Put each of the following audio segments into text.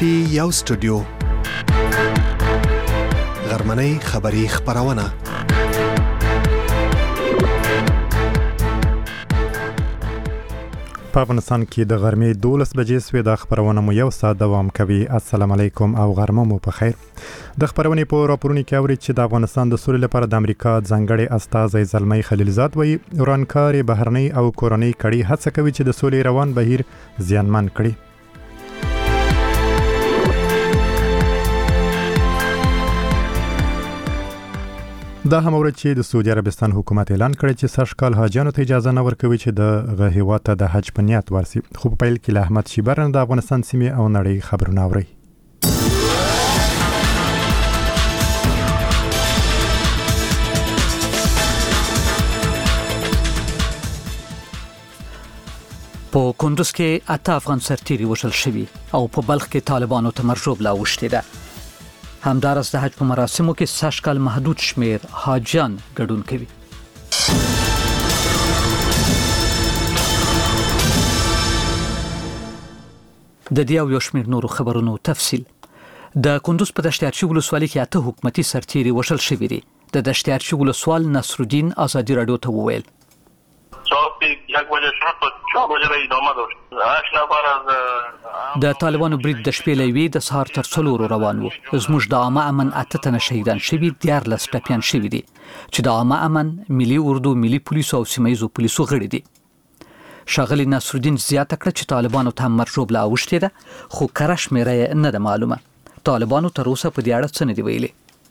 پی یو سټوډیو غرمنۍ خبری خبرونه په افغانستان کې د غرمې 12 بجې سوې د خبرونه مو یو ساعت دوام کوي. السلام علیکم او غرمه مو په خیر. د خبرونې په راپورونو کې اوري چې د افغانستان د سولې لپاره د امریکا ځانګړي استازی زلمی خلیلزاد وایي ورانکار بهرنۍ او کورنۍ کړي هڅه کوي چې د سولې روان بهیر زیانمن کړي. دا هم اوري چې د سعودي عربستان حکومت اعلان کړی چې سږ کال حاجیانو ته اجازه نه ورکوي چې د هیواد ته د حج په نیت ورسي. خو په پیل کې له احمد شیبرن د افغانستان سیمې او نړۍ خبرونه اوري. په کندوز کې 8 افغان سرتیري وژل شوي او په بلخ کې طالبانو ته مرجوب لا وشتي ده. همدارس د حج په مراسمو کې سږ کال محدود شمیر حاجیان ګډون کوي. د دې او یو شمیر نورو خبرونو تفصیل. د کندوز په دشتیارچی ولسوالۍ کې 8 حکومتي سرتیري وژل شوي دي. د دشتیارچی ولسوال نصرالدین ازادي رادیو ته وویل د طالبانو برید د شپې لوي د سهار تر 4 روان وو. زموږ د عامه امن 8 تنه شهیدان شوي 14 ټپيان شوي دي چې د عامه امن ملي اردو ملي پولیسو او سیمایي پولیسو غړي دي. شاغلی نصرالدین زیاته کړ چې طالبانو ته مرجوب لا وشته ده خو کرش مېره نه ده معلومه. طالبانو تر اوسه په دې اړه څه نه دی ویلي.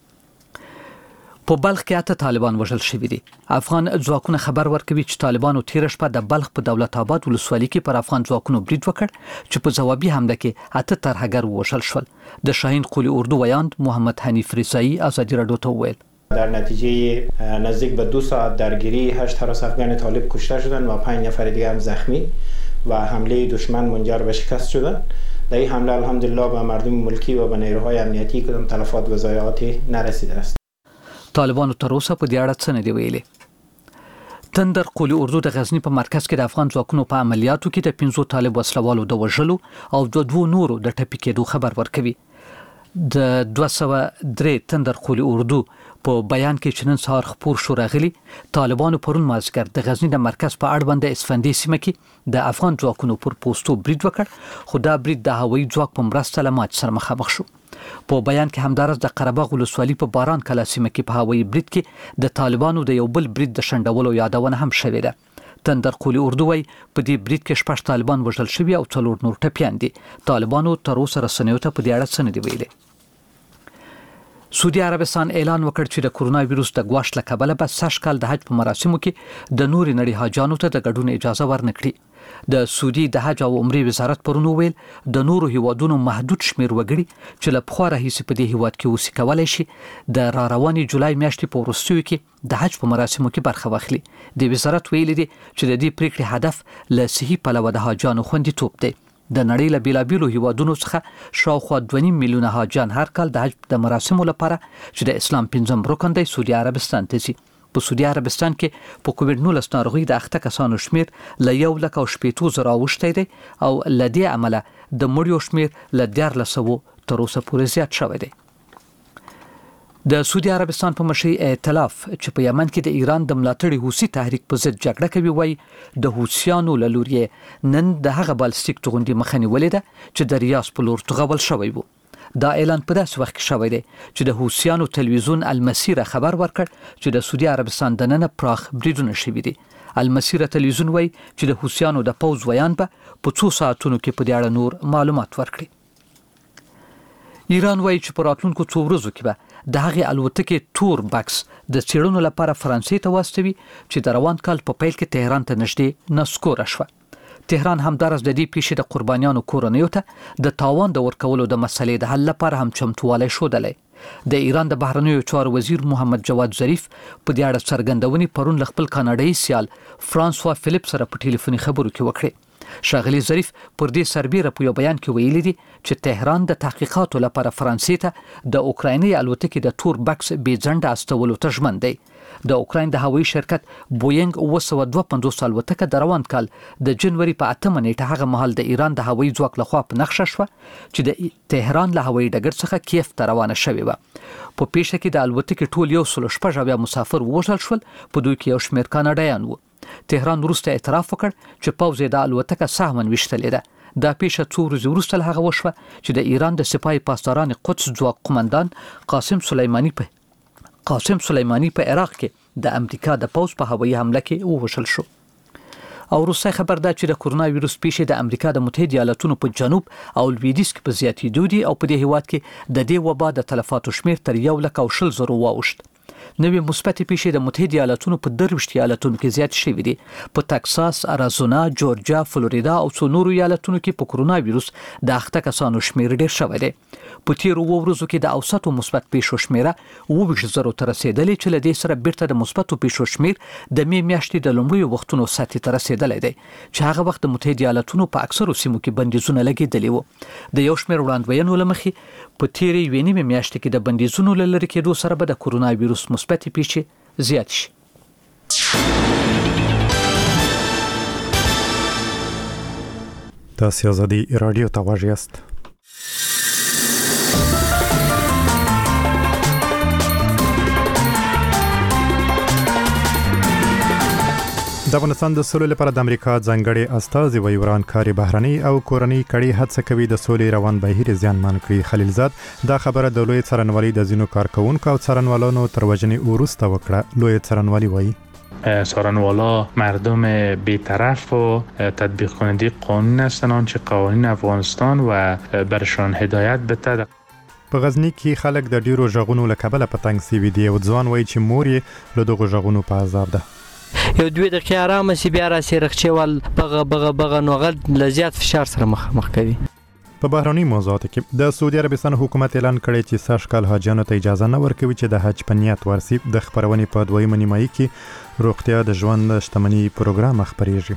په بلخ کې 8 طالبان وژل شوي دي. افغان ځواکونه خبر ورکوي چې طالبانو تیر شپه د بلخ په دولت آباد ولسوالۍ کې پر افغان ځواکونو برید وکړ چې په ځوابي حمله کې 8 ترهګر وژل شول. د شاهین قولی اردو ویاند محمد حنیف رضایی ازادي رادیو ته وویل در نتیجه نزدیک به 2 ساعت درگیری 8 هراس افغان طالب کشته شدند و 5 نفر دیگه هم زخمی و حمله دشمن منجر به شکست شدند. در این حمله الحمدلله به مردم ملکی و به نیروهای امنیتی کدام تلفات و ضایعاتی نرسیده است. طالبانو تر اوسه په دې اړه څه نه دی ویلي. تندر قولی اردو د غزنی په مرکز کې د افغان ځواکونو په عملیاتو کې د 15 طالب وسلوالو د وژلو او د 2 نورو د ټپي کېدو خبر ورکوي. د 203 تندر قولی اردو په بیان کې چې نن سهار خبر شو راغلي طالبانو پرون مازیګر د غزنی د مرکز په اړوند اسفندې سیمه کې د افغان ځواکونو پر پوسټو برید وکړ خو دا برید د هوایي ځواک په مرسته له مات سره مخامخ شو. په بیان کې همدارس د قرهباغ ولسوالۍ په باران کلا سیمه کې په هوایي برید کې د طالبانو د یو بل برید د شنډولو یادونه هم شوې ده. تندر قولی اردو وای په دې برید کې 6 طالبان وژل شوي او 4 نور ټپيان دي. طالبانو تر اوسه رسنیو ته په دې اړه څه نه دی ویلي. سعودي عربستان اعلان وکړ چې د کورونا وایروس د غواش له کبله به سږ کال د حج په مراسمو کې د نوري نړۍ حاجانو ته د ګډون اجازه ورنکړي. د سعودي د حج او عمرې وزارت پرون ویل د نورو هیوادونو محدود شمیر وګړي چې له پخوا راهیسې په دې هیواد کې اوسې کولای شي د را روانې جولای میاشتې په وروستیو کې د حج په مراسمو کې برخه واخلي. د وزارت ویل دي چې د دې پریکړې هدف له صحي پلوه د حاجانو خوندیتوب دی. د نړۍ له بیلابیلو هیوادونو څخه شاوخوا 2.5 میلیونه حاجان هر کال د حج د مراسمو لپاره چې د اسلام 5م رکن دی سعودي عربستان ته ځي. په سعودي عربستان کې په کووډ-19 ناروغي د 8 کسانو شمیر له 1,000 اوښتی دی او له دې عمله د مړیو شمیر له 1400 تر اوسه پورې زیات شوی دی. د سعودي عربستان په مشرۍ ائتلاف چې په یمن کې د ایران د ملاتړي حوثي تحریک په ضد جګړه کوي وای د حوثیانو له لوري نن د هغه بالستیک توغندي مخنی ولیده چې د ریاض په لور تغول شوی وو. دا اعلان په داسې وخت کې شوی دی چې د حوثیانو تلویزیون المسیره خبر ورکړ چې د سعودي عربستان دننه پراخ بریدونه شوي دي. المسیره تلویزیون وای چې د حوثیانو د پوز ویان په 2 ساعتونو کې په دې اړه نور معلومات ورکړي. ایران وای چې په راتلونکو 2 ورځو کې به د هغې الوتکې تور بکس د څېړنو لپاره فرانسې ته واستوي چې د روان کال په پیل کې تهران ته نږدې نسکوره شوه. تهران همدارس د دې پیښې د قربانیانو کورنیو ته د تاوان د ورکولو د مسلې د حل لپاره هم چمتووالی ښودلی. د ایران د بهرنیو چارو وزیر محمد جواد ظریف په دې اړه څرګندونې پرون له خپل کاناډایي سیال فرانسوا فلیپ سره په ټلیفوني خبرو کې وکړې. شاغلی ظریف پر دې سربېره په یو بیان کې ویلي دي چې تهران د تحقیقاتو لپاره فرانسې ته د اوکرایني الوتکې د تور بکس بې ځنډه استولو ته ژمن دی. د اوکراین د هوایي شرکت بوینګ 952 الوتکه د روان کال د جنوري په 8 نیټه هغه مهال د ایران د هوایي ځواک لخوا په نقشه شو چې د تهران له هوایي ډګر څخه کیف ته روانه شوې و. په پیښه کې د الوتکې ټول 116 مسافر وژل شول، په دوی کې یو شمېر کاناډایان وو. تهران وروسته اعتراف وکړ چې پوځ د الوتکه سهمن وشتلې ده. دا پیښه 2 ورځې وروسته له هغه وشوه چې د ایران د سپاه پاسداران قدس ځواک قومندان قاسم سلیمانی په عراق کې د امریکا د پوځ په هوایي حمله کې ووژل شو. او روسي خبر ده چې د کورونا وایروس پیښې د امریکا د متحده ایالاتونو په جنوب او لویدیځ کې په زیاتېدو دي او په دې هیواد کې د دې وبا د تلفاتو شمیر تر 1,20,000 واوښت. نوې مثبتې پیښې د متحده ایالاتونو په 23 ایالتونو کې زیات شوې دي. په تکساس، اریزونا، جورجیا، فلوریدا او څو نورو ایالتونو کې په کورونا وایروس د اخته کسانو شمیر ډېر شوی دی. په تیرو ورځو کې د اوسطو مثبت پیښو شمیره 20,000 ته رسیدلې چې له دې سره بیرته د مثبتو پیښو شمیر د می میاشتې د لومړیو وختونو سطح ته رسیدلی دی چې هغه وخت د متحده ایالاتونو په اکثرو سیمو کې بندیزونه لګېدلي وو. د یو شمیر وړاندوینو له مخې په تیرې یوې نیمې میاشتې کې د بندیزونو له لرې کېدو سره به د کورونا وایروس مثبت پیښې زیات شي. تاسو آزادي رادیو ته غواړئ یاست. د افغانستان د سولې لپاره د امریکا ځانګړي استازي ویوران کاری بهرني او کورنۍ کړي هڅه کوي د سولې روان بهیر زیانمن کړي. خلیلزاد دا خبره د لوی څارنوالۍ د ځینو کارکونکو او څارنوالانو تر وژنې وروسته وکړه. لوی څارنوالي وایي څارنوالا مردم بی‌طرف و تطبیق کننده قانون هستند آنچه قوانین افغانستان و برشان هدایت بده. په غزنی کې خلک د ډیرو ژغونو له کبله په تنګ سوي دي او ځوان وایي چې مور یې له دغو ژغونو په عذاب ده. یو 2 دقیقې آرامه سی بیا راسي رخچوال بغه نوغه لزیات فشار سره مخ کوي. په بهرني موضوعاتو کې د سعودي عربستان حکومت اعلان کړی چې سږ کال حاجیانو ته اجازه نه ورکوي چې د حج په نیت ورسي. د خبرونې په 2مه نیمایي کې روغتیا د ژوند شتمنۍ پروګرام خبرېږي.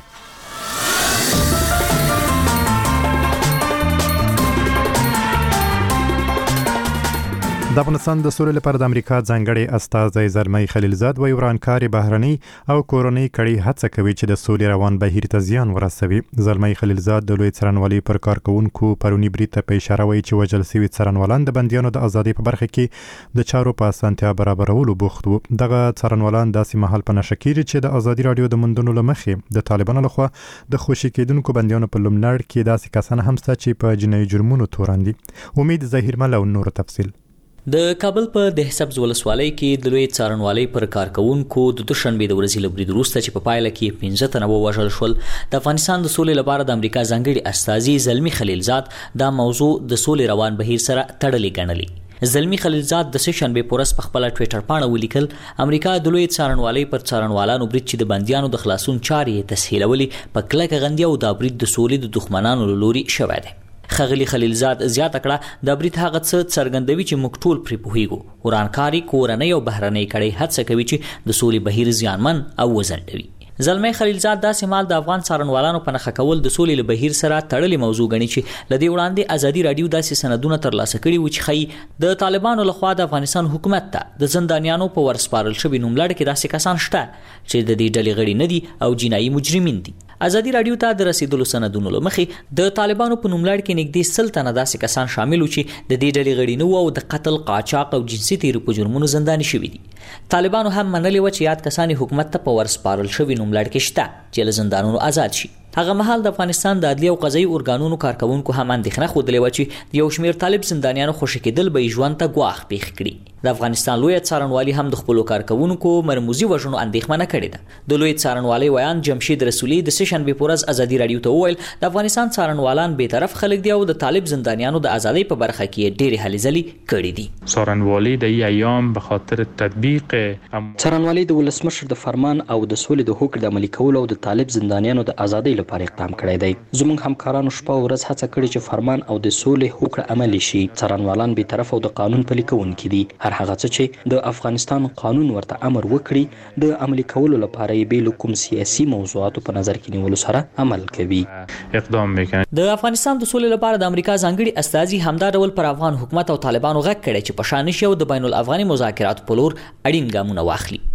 د افغانستان د سولې لپاره د امریکا ځانګړي استازی زلمی خلیلزاد وایي ورانکاري بهرني او کورنۍ کړي هڅه کوي چې د سولې روان بهیر ته زیان ورسوي. زلمی خلیلزاد د لوی څارنوالۍ پر کارکونکو پرونی برید ته په اشاره وایي چې وژل شوي څارنوالان د بندیانو د ازادۍ په برخه کې د چارو په اسانتیا برابرولو بوخت وو. دغه څارنوالان داسې مهال په نشه کېږي چې د ازادي رادیو د موندنو له مخې د طالبانو لخوا د خوشي کېدونکو بندیانو په لومړ کې داسې کسان هم شته چې په جنایي جرمونو تورن دي. امید ظهیرمل او نور تفصیل. د کابل په دهسبز ولسوالۍ کې د لوی څارنوالۍ پر کارکونکو د دوشنبه د ورځې له برید وروسته چې په پایله کې 15 تنه ووژل شول، د افغانستان د سولې لپاره د امریکا ځانګړي استازي زلمی خلیلزاد دا موضوع د سولې روان بهیر سره تړلې ګڼلې. زلمی خلیلزاد د سهشنبه په ورځ په خپل ټوئیټر باندې ولیکل امریکا د لوی څارنوالۍ پر څارنوالانو برید چې د بندیانو د خلاصون چارې تسهیلولې په کلکه غندي او د برید د سولې د دښمنانو لوري شوی دی. خغلی خلیلزاد زیاته کړه د برید هغه څه څرګندوي چې موږ ټول پرې پوهیږو. ورانکاري کورنۍ او بهرنۍ کړي هڅه کوي چې د سولې بهیر زیانمن او وزندوي. زلمی خلیلزاد داسې مال د افغان څارنوالانو په نخښه کول د سولې له بهیر سره تړلې موضوع ګڼي چې لدې وړاندې ازادي رادیو داسې سندونه ترلاسه کړي و چې ښیي د طالبانو لخوا د افغانستان حکومت ته د زندانیانو په ورسپارل شوي نوملړ کې داسې کسان شته چې د دې ډلې غړي نه دي او جنایي مجرمین دي. ازادي رادیو ته د رسیدلو سندونو له مخې د طالبانو په نوملړ کې نږدې 100 تنه داسې کسان شامل و چې د دې ډلې غړي نه وو او د قتل، قاچاق او جنسي تیرو په جرمونو زنداني شوي دي. طالبانو هم منلې و چې یاد کسان حکومت ته په ورسپارل شوي نوملړ کې شته چې له زندانونو آزاد شي. هغه مهال د افغانستان د عدلي او قضایي ارګانونو کارکونکو هم اندېښنه خوده لري چې یو شمېر طالب زندانیانو خوشی کېدل به ژوند ته ګواښ پیښ کړي. د افغانستان لوی څارنوالي هم د خپل کارکونکو مرموزي وژنو اندېښمنه کړې ده. د لوی څارنوالي ویان جمشید رسولي د سهشنبه په ورځ ازادي رادیو ته وویل د افغانستان څارنوالان به طرف خلک دي او د طالب زندانیانو د ازادۍ په برخه کې ډېرې هلې ځلې کړې دي. څارنوالي د ایام به خاطر تطبیق څارنوالي د ولسمشر د فرمان او د سولې د حکم د عملي کولو او د طالب زندانیانو د ازادۍ لپاره اقدام کړی دی. زموږ همکارانو شپه ورځ هڅه کړې چې فرمان او د سولې حکم عملي شي. څارنوالان به طرف او د قانون پلي کوونکي دي. هر هغه څه چې د افغانستان قانون ورته امر وکړي د عملي کولو لپاره یې به کوم سیاسي موضوعاتو په نظر کې نیولو سره عمل کوي. اقدام وکړي. د افغانستان د سولې لپاره د امریکا ځانګړي استازي همدا ډول پر افغان حکومت او طالبانو غږ کړی چې په شان شي او د بین الافغاني مذاکراتو په لور اړین ګامونه واخلي.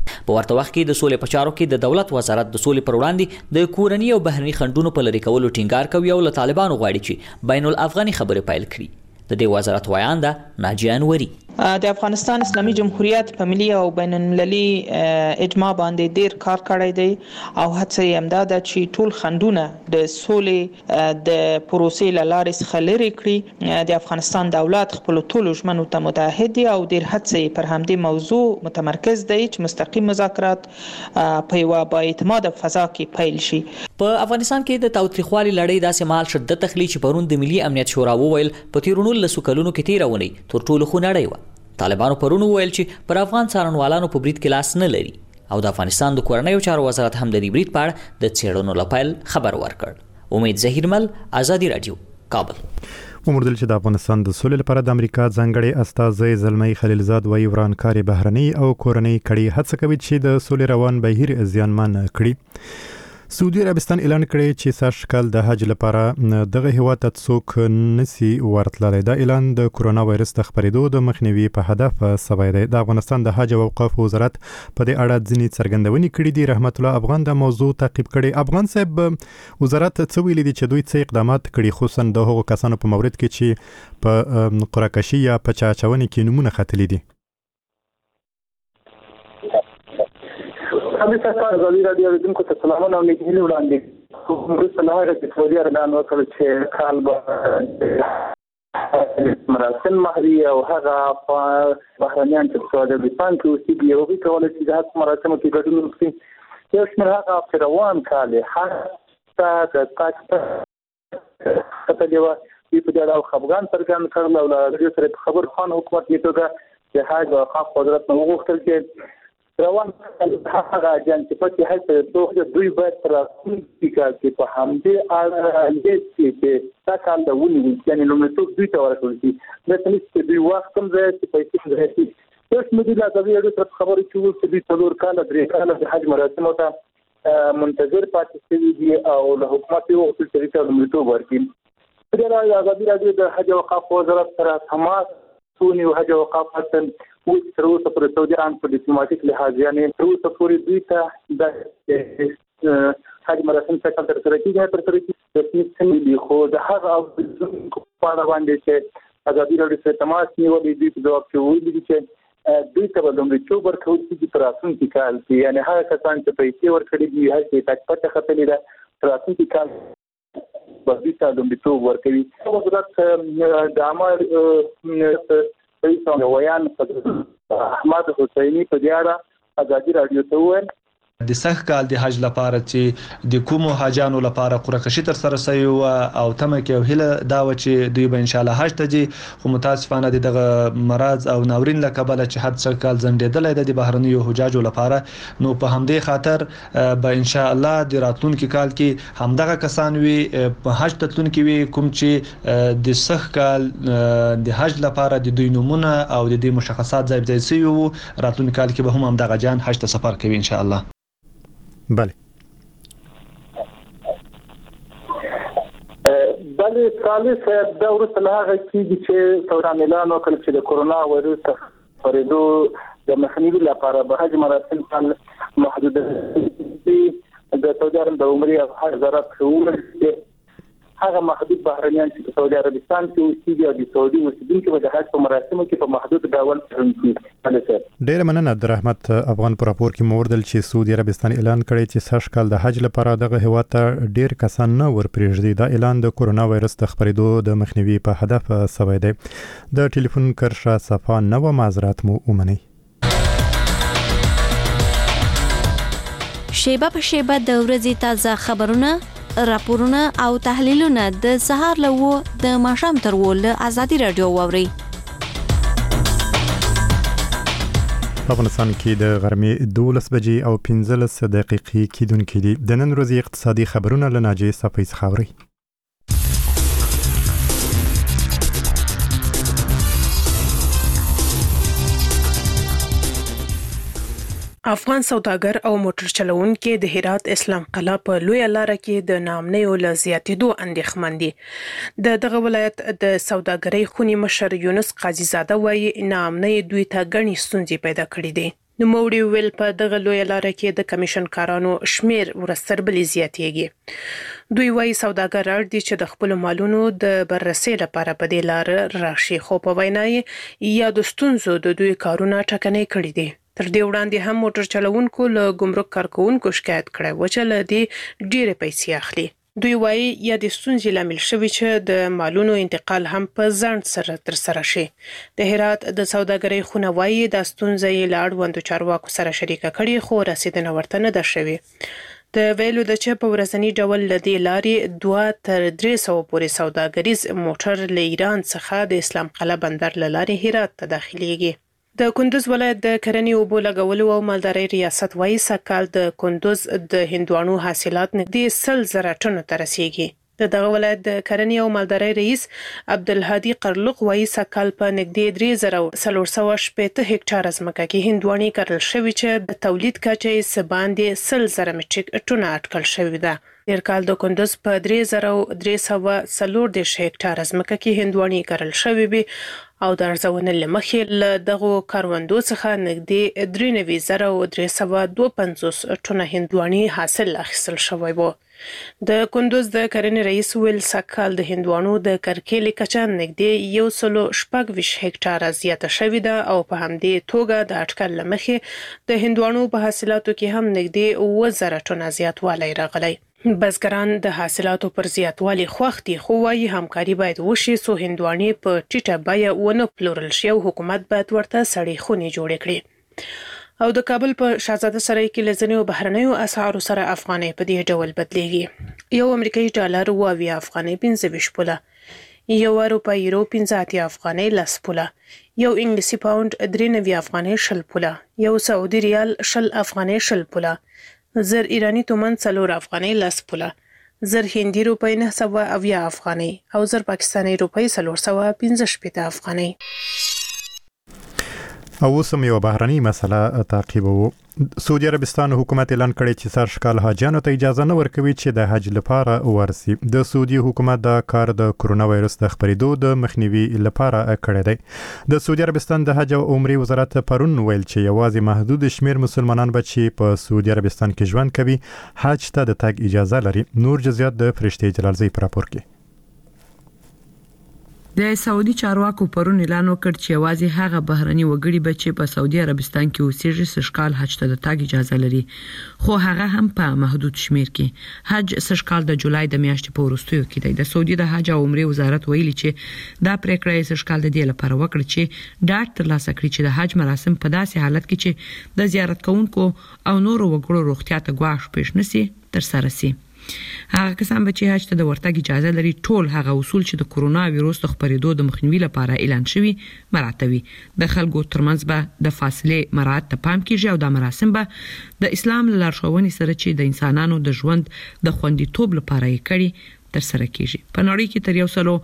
په ورته وخت کې د سولې په چارو کې د دولت وزارت د سولې پر وړاندې د کورني او بهرني خنډونو په لرې کولو ټینګار کوي او له طالبانو غواړي چې بین الافغاني خبرې پیل کړي. د دې وزارت وایانده ناجیه انوري د افغانستان اسلامي جمهوریت په ملي او بین المللي اجماع باندې ډیر کار کړی دی او هڅه یې همدا ده چې ټول خنډونه د سولې د پروسې له لارې څخه لرې کړي. د افغانستان دولت خپل ټولو ژمنو ته متحد دی او ډیر هڅه یې پر همدې موضوع متمرکز دی چې مستقیم مذاکرات په یوه بااعتماده فضا کې پیل شي. په افغانستان کې د تاوتریخوالي لړۍ داسې مهال شدت تخلي چې پرون د ملي امنیت شورا وویل په تیرونو لسو کلونو کې تیرونی تر ټولو خونړۍ وه. طالبانو پرون وویل چې پر افغان څارنوالانو په برید کې لاس نه لري او د افغانستان د کورنیو چارو وزارت هم د دې برید په اړه د څېړنو لپاره خبر ورکړ. امید ظهیرمل، آزادي رادیو، کابل. ومردل چې د افغانستان د سولې لپاره د امریکا ځانګړي استازی زلمی خلیلزاد وايي ورانکاري بهرني او کورنۍ کړي هڅه کوي چې د سولې روان بهیر زیانمن کړي. سعودي عربستان اعلان کړی چې سږکال د حج لپاره دغه هیواد ته څوک نسی ورتللی. دا اعلان د کرونا وایرس د خپرېدو د مخنیوي په هدف سوی دی. د افغانستان د حج او اوقاف وزارت په دې اړه ځینې څرګندونې کړې دي. رحمت الله افغان د موضوع تعقیب کړي. افغان صاحب، وزارت څه ویلي دي چې دوی څه اقدامات کړي خصوصا د هغو کسانو په مورد کې چې په قرعه‌کشي یا په چاچونې کې نمونه ختلي دي؟ ازادي رادیو اوریدونکو ته سلامونه او نیکهیلې وړاندې کوم. وروسته له هغه چې سعودي عربان وکړ چې کال به مراسم مهري او هغه بهرنیان چې په سعودي عربستان کې اوسېږي هغوی کولی شي د حج مراسمو کې ګډون وکړي. یو شمېر هغه چې روان کال یې حج ته د تاج ختلې وه دوی په دې اړه خفګان څرګند کړل او له هغې سره په خبر خان حکومت په توګه د حج او اوقاف وزارت نه وغوښتل چې روان هغه اجان چې پکې هڅه دوی باید تر راتلونکي کال کې په همدې اړه چې دا کال د ونیول یعنې لومړیتوب دوی ته ورکړل شي. داسې نه چې دوی وخت هم ځای چې پیسې ځای شي. اوس مدیر له ازادي راډیو سره خبرې چې وکړو دوی 4 کاله 3 کاله د حج مراسمو ته منتظر پاتې شوي دي او له حکومت یې وغوښتل چې دوی ته لومړیتوب ورکړي. په دې اړه ازادي راډیو د حج او اوقاف وزارت سره تماس ونیو. حج او اوقاف تر اوسه پورې سعودي عرب په ډیپلوماټیک لحاظ یعنې تر اوسه پورې دوی ته د حج مراسم څخه ترسره کېږي رسمي څنګه دي. خو د هغه اوریدونکو په اړه باندې چې ازادي راډیو سره تماس نیولی دوی په ځواب کې ویلي دي چې دوی ته به لومړیتوب ورکول کېږي په راتلونکي کال کې. یعنې هغه کسان چې پیسې ورکړي دي حج ته تاج پته ختلې ده په راتلونکي کال به دوی ته لومړیتوب ورکوي. وزارت د عامه رئیس ویان احمد حسینی په دې اړه ازادي راډیو ته وویل د سږ کال د حج لپاره چې د کومو حاجانو لپاره قرعه‌کشي تر سره شوی و او تمه کې هله دا و چې دوی به ان شاء الله حج ته ځي. خو متاسفانه دغه مرض او ناورین له کبله چې حد سږ کال ځنډېدلی د بهرنیو حجاجو لپاره، نو په همدې خاطر به ان شاء الله د راتلونکي کال کې همدغه کسان وي په حج ته تلونکي وي کوم چې د سږ کال د حج لپاره د دوی نمونه او د دې مشخصات ځای شوي وو. راتلونکي کال کې به هم همدغه جان حج ته سفر کوي ان شاء الله. بله ثالث دا وروسته له هغه کېږي چې سعودیان اعلان وکړ چې د کرونا وایرس خپرېدو د مخنیوي لپاره به حج مراسم محدود دي. د سعودي عرب د عمرې او حج وزارت ښوونځي هغه محدود بهرنیان چې په سعودي عربستان کې اوسېږي او د سعودي اوسېدونکي به د حج په مراسمو کې په محدود ډول څرګندېږي. ډېره مننه عبدالرحمت افغان. په راپور کې مو وردل چې سعودي عربستان اعلان کړی چې سږ کال د حج لپاره دغه هیواد ته ډېر کسان نه ورپرېږدي. دا اعلان د کرونا وایرس د خپرېدو د مخنیوي په هدف سوی دی. د ټلیفون کرښه صفا نه وه، معذرت مو ومنئ. شیبه په شیبه د ورځې تازه خبرونه، راپورونه او تحلیلونه د سهار له 9 د ماښام تر 10 له ازادي رادیو واورئ. په افغانستان کې د غرمې 12 بجې او 15 دقیقې کېدونکې دي. د نن ورځې اقتصادي خبرونه له ناجیې صفۍ څخه اورئ. افغان سوداګر او موټر چلوونکي د هرات اسلام قلعه په لوی لار کې د ناامنیو له زیاتېدو اندېښمن دي. دغه ولایت د سوداګرۍ خونی مشر یونس قاضي زاده وایي ناامنۍ دوی ته ګڼې ستونزې پیدا کړې دي. نوموړي ویل په دغه لوی لاره کې د کمیشن کارانو شمیر ورستر بلې زیاتېږي. دوی وايي سوداګر اړ دي چې د خپل مالونو د بررسي لپاره په دې لار راشي، خو په وینا یا د ستونزو د دوی کارونه ټکنۍ کړي دي. تر دې وړاندې هم موټر چلوونکو له ګمرک کارکونکو شکایت کړی و چې له دې ډېرې پیسې اخلي. دوی وايي یا د ستونزې لامل شوی چې د مالونو انتقال هم په ځنډ سره ترسره شي. د هرات د سوداګرۍ خونه وايي د ستونزې له اړوندو چارواکو سره شریکه کړي خو رسیدنه ورته نه ده شوې. د ویلو د چې په ورځنی ډول له دې لارې 2 تر 300 پورې سوداګریز موټر له ایران څخه د اسلام قلعه بندر له لارې هرات ته داخليږي. د کندوز ولایت د کرنې اوبو لګولو او مالدارۍ ریاست وايي سږ د کندوز د هندوانو حاصلات نږدې 100,000 ټنو ته رسیږي. دغه ولایت د کرنې او مالدارۍ رئیس عبدالهادي قرلق وايي سږ په نږدې 3,480 هکټار ځمکه کې هندوانې کرل شوي چې د تولید کچه یې باندې 100,000 مټریک ټنه اټکل شوې ده. تیر کال د کندوز په 3,340 هکټار ځمکه کې هندوانې کرل شوې وي او د ارزونې له مخې له دغو کروندو څخه نږدې 93,352 ټنه هندوانې حاصل اخیستل شوی و. د کندوز د کرنې رئیس ویل سږ د هندوانو د کرکیلې کچه نږدې 126 هکټاره زیاته شوې ده او په همدې توګه د اټکل له مخې د هندوانو په حاصلاتو کې هم نږدې 1000 ټنه زیاتوالی راغلی. بزګران د حاصلاتو پر زیاتوالي خوښ دي خو وايي همکاري باید وشي څو هندوانې په ټیټه بیه ونه پلورل شي او حکومت باید ورته سړې خونې جوړې کړي. او د کابل په شاهزاده سرای کې لزنیو بهرنیو اسعارو سره افغانۍ په دې ډول بدلیږي. یو امریکایي ډالر 22 افغانۍ 25 پوله، یو اروپایي یورو 85 افغانۍ 10 پوله، یو انګلیسي پاوند 93 افغانۍ 20 پوله، یو سعودي ریال 20 افغانۍ 20 پوله، زر ایرانی تومن 4 افغانۍ 10 پوله، زر هندي روپۍ 970 افغانۍ او زر پاکستاني روپۍ 415 افغانۍ. او اوسم یو بهرنۍ مسله تعقیبوو. سعودي عربستان حکومت اعلان کړی چې سرشکال حاجیانو ته اجازه نه ورکوي چې د حج لپاره ورسي. د سعودي حکومت دا کار د کرونا وایرس د خپرېدو د مخنیوي لپاره کړی دی. د سعودي عربستان د حج او عمرې وزارت پرون ویل چې یوازې محدود شمیر مسلمانان به چې په سعودي عربستان کې ژوند کوي حج ته د تګ اجازه لري. نور جزئیات د فرشتي جلالزی پر راپور کې. د سعودي چارواکو پرون اعلان وکړ چې یوازې هغه بهرني وګړي به چې په سعودي عربستان کې اوسېږي سږکال حج ته د تګ اجازه لري، خو هغه هم په محدود شمیر کې. حج سږکال د جولای د میاشتې په وروستیو کې دی. د سعودي د حج او عمرې وزارت ویلي چې دا پریکړه یې سږکال د دې لپاره وکړه چې ډاډ ترلاسه کړي چې د حج مراسم په داسې حالت کې چې د زیارت کوونکو او نورو وګړو روغتیا ته ګواښ پیښ نشي ترسره شي. هغه کسان به چې حج ته د ورتګ اجازه لري ټول هغه اصول چې د کرونا وایرس د خپرېدو د مخنیوي لپاره اعلان شوي مراعاتوي. د خلکو ترمنځ به د فاصلې مراعات ته پام کیږي او د مراسم به د اسلام لارښوونې سره چې د انسانانو د ژوند د خوندیتوب لپاره یې کړي ترسره کیږي. په نړۍ کې تر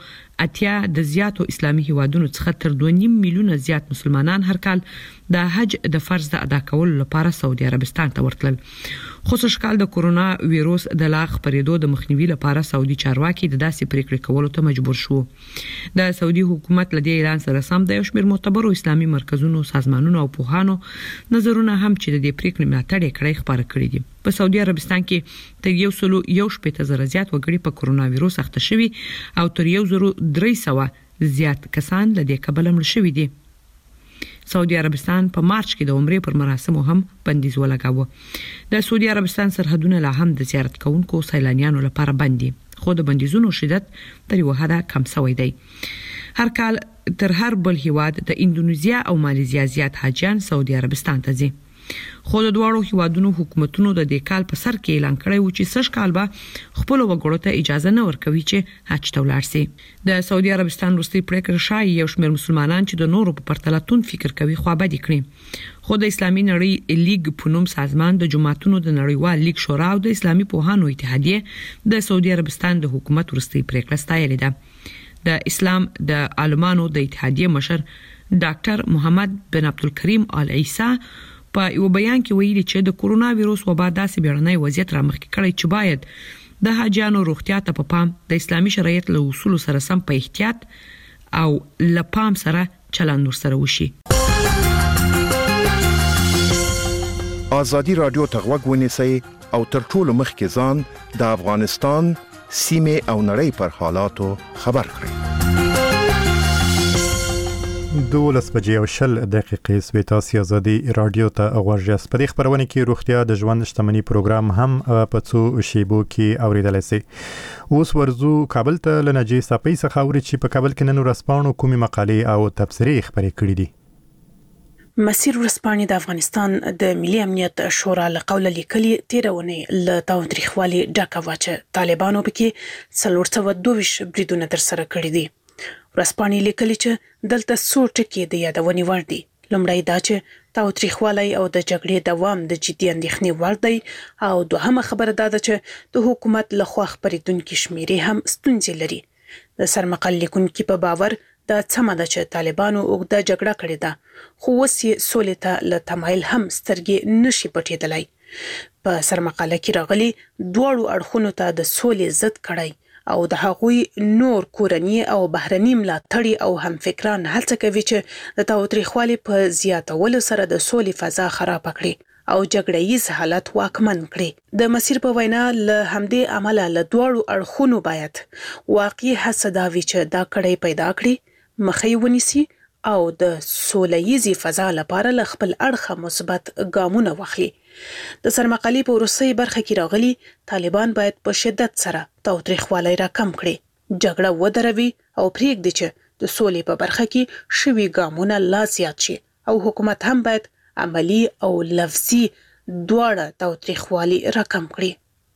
180 د زیاتو اسلامي هیوادونو څخه تر 2.5 میلیونه زیات مسلمانان هر کال د حج د فرض د ادا کولو لپاره سعودي عربستان ته ورتلل. خو سږکال د کرونا وایرس د لا خپرېدو د مخنیوي لپاره سعودي چارواکي د داسې پریکړې کولو ته مجبور شو. د سعودي حکومت له دې اعلان سره سم د یو شمېر معتبرو اسلامي مرکزونو، سازمانونو او پوهانو نظرونه هم چې د دې پریکړې ملاتړ کړي خبره کړې دي. په سعودي عربستان کې تر 1.1 زیات وګړي په کرونا وایرس اخته شوي او تر 1,300 زیات کسان له دې کبله مړ شوي دي. سعودي عربستان په مارچ کې د عمرې پر مراسمو هم بندیز ولګاوه. د سعودي عربستان سرحدونه لا هم د زیارت کوونکو سیلانیانو لپاره بند دي، خو د بندیزونو شدت تر یو حده کم شوی دی. هر کال تر هر بل هیواد د اندونیزیا او مالیزیا زیات حاجیان سعودي عربستان ته ځي. خو د دواړو هیوادونو حکومتونو د دې کال په سر کې اعلان کړی و چې سږکال به خپل وګړو ته اجازه نه ورکوي چې حج ته ولاړ شي. د سعودي عربستان وروستۍ پریکړه ښایي یو شمېر مسلمانان چې د نورو په پرتله تون فکر کوي خوابدي کړي. خو د اسلامي نړۍ لیگ په نوم سازمان د جماعتونو د نړیوال لیگ شورا او د اسلامي پوهانو اتحادیه د سعودي عربستان د حکومت وروستۍ پریکړه ستایلې ده. د اسلام د عالمانو د اتحادیه مشر ډاکټر محمد بن عبدالکریم آل عیسی په یو بیان کې ویلي چې د کرونا وایرس وبا داسې بیړنی وضعیت رامخکې کړی چې باید د حاجیانو روغتیا ته په پام د اسلامي شریعت له اصولو سره سم په احتیاط او له پام سره چلند ورسره وشي. ازادي رادیو ته غوږ ونیسئ او تر ټولو مخکې ځان د افغانستان سیمه او نړۍ پر حالاتو خبر کړئ. 12:10 سویتاسي ازادي رادیو ته غوږ په دې خبرونه کې روغتیا د ژوند شتمنۍ پروګرام هم په څو شیبو کې اوریدل شي. اوس ورزو کابل ته لنجې صپې څخه اوري چې په کابل کې نن ورځپاڼو کومي مقالې او تبصرې خبرې کړې دي. مسیر ورځپاڼې د افغانستان د ملي امنیت شورا له قوله لیکلي تیرونه له تاوتریخوالي ډکه واچه طالبانو پکې 422 بریدونه تر سره کړی دي. ورځپاڼې لیکلي چې دلته څو ټکي د یادونې وړ دي. لومړی دا چې تاوتریخوالی او د جګړې دوام د جدي اندېښنې وړ دی او دوهمه خبره دا ده چې د حکومت لخوا خبرېدونکو شمیرې هم ستونزې لري. د سرمقال لیکونکو په باور دا سمه ده چې طالبانو اوږده جګړه کړې ده خو اوس یې سولې ته له تمایل هم سترګې نشي پټېدلی. په سرمقاله کې راغلي دواړو اړخونو ته د سولې ضد کړی او د هغوی نور کورنی او بهرني ملاتړي او همفکران هڅه کوي چې د تاوتریخوالي په زیاتولو سره د سولې فضا خراب کړي او جګړه‌ییز حالت واکمن کړي. د مسیر په وینا له همدې عمله له دواړو اړخونو باید واقعي هڅه دا وي چې دا کړي پیدا کړي مخې ونیسي او د سوله‌ییزې فضا لپاره له خپل اړخه مثبت ګامونه واخلي. د سرمقالې په وروستۍ برخه کې راغلي طالبان باید په شدت سره تاوتریخوالی راکم کړي، جګړه ودروي او پرېږدي چې د سولې په برخه کې شوي ګامونه لا زیات شي او حکومت هم باید عملی او لفظي دواړه تاوتریخوالی راکم کړي.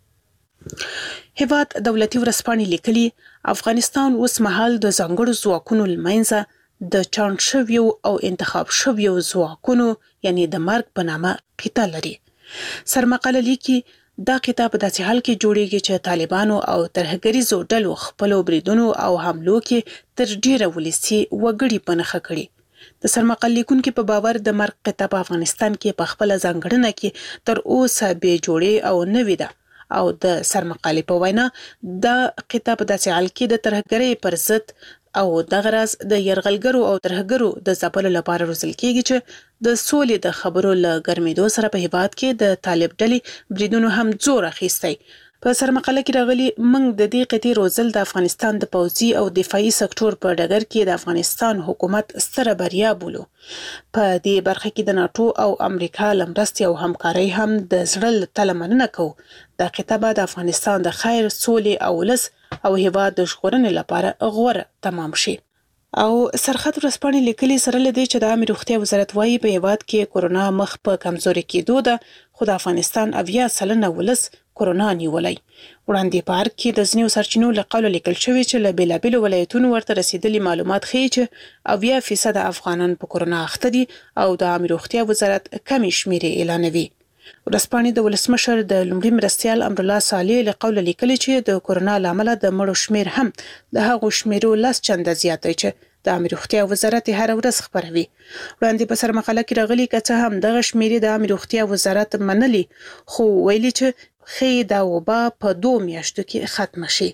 هیواد دولتي ورځپاڼې لیکلي افغانستان اوس مهال د ځانګړو ځواکونو لمنځه د چاڼ شویو او انتخاب شویو ځواکونو یعنی د مرګ په نامه قطه لري. سرمقاله لیکي دا قطه په داسې حال کې جوړیږي چې طالبانو او ترهګریزو ډلو خپلو بریدونو او حملو کې تر ډیره ولسی وګړي په نښه کړي. د سرمقال لیکونکو په باور د مرګ قطه په افغانستان کې په خپل ځانګړنه کې تر اوسه به جوړې او نوې ده او د سرمقالې په وینا دا قطه په داسې حال کې د ترهګرۍ پر ضد او د غرض د يرغلګرو او ترهګرو د ځپلو لپاره روزل کېږي چې د سولې د خبرو له ګرمېدو سره په هیواد کې د طالب ډلې بریدونو هم زور اخیستی. په سرمقاله کې راغلي موږ د دې قطې روزل د افغانستان د پوځي او دفاعي سکتور په ډګر کې د افغانستان حکومت ستره بریا بولو. په دې برخه کې د ناتو او امریکا لمرستي او همکاري هم د زړه تله مننه کوو. دا قطه به د افغانستان د خیر، سولې او ولس او هیواد د ژغورنې لپاره غوره تمام شي. او سرخط ورځپاڼې لیکلي سره لدی چې د عامه روغتیا وزارت وايي په هیواد کې کورونا مخ په کمزوري کېدو ده خو د افغانستان 80% ولس کورونا نیولای. وړاندې په هر کې د ځینو سرچینو له قوله لیکل شوی چې له بیلابیلو ولایتونو ورته رسیدلي معلومات ښیي چې 80% افغانان په کورونا اخته دي او د عامه روغتیا وزارت کمی شمیرې اعلانوي. ورځپاڼې د ولسمشر د لومړي مرستیال امرالله صالح له قوله لیکلي چې د کورونا لامل د مړو شمیر هم د هغو شمیرو 10 چنده زیات دی چې د عامه روغتیا وزارت هر ورځ خبروي. وړاندې په سرمقاله کې راغلي که څه هم دغه شمیرې د عامه روغتیا وزارت منلي خو ویلي چې خې دا وبا په 2 میاشتو کې ختم شي.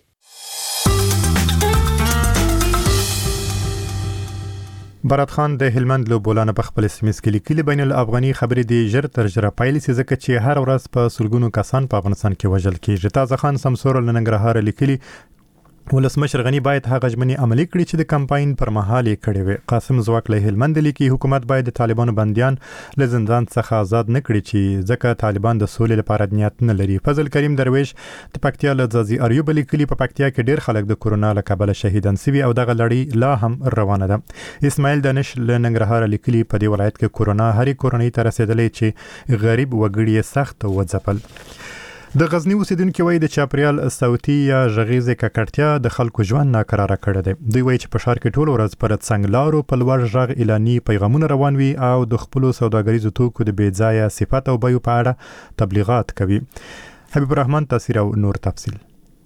برات خان د هلمند له بولانه په خپل سیمه کې لیکلي بین الافغاني خبرې دی ژر تر ژره پایلې ځکه چې هر ورځ په سلګونو کسان په افغانستان کې وژل کیږي. تازه خان سمسور لننګرهار لیکلي ولسمشر غنی باید هغه ژمنې عملي کړي چې د کمپاین پر مهال یې کړې وي. قاسم زواک له هلمند لیکي حکومت باید د طالبانو بنديان له زندان څخه آزاد نه کړي چې ځکه طالبان د سولې لپاره نیت نه لري. فضل کریم درویش د پکتیا له ځاځي اریوب لیکلي په پکتیا کې ډیر خلک د کورونا له کبله شهیدان سوي او دغه لړۍ لا هم روانه ده. اسماعیل دانش له ننګرهار لیکلي په دې ولایت کې کورونا هرې کورنۍ ته رسیدلې چې غریب وګړي سخت وځپل. د غزنی اوسیدونکو وایي د چاپریال صوتي یا غږیزه ککړتیا د خلکو ژوند ناکراره کړی دی. دوی وایي چې په ښار کې ټول ورځ پر څنګلارو په لوړ غږ اعلاني پیغامونه روان وي او د خپل سوداګریزو توکو د بې ځایه صفات او بیو په اړه تبلیغات کوي. حبیب الرحمن تاثیر او نور تفصیل.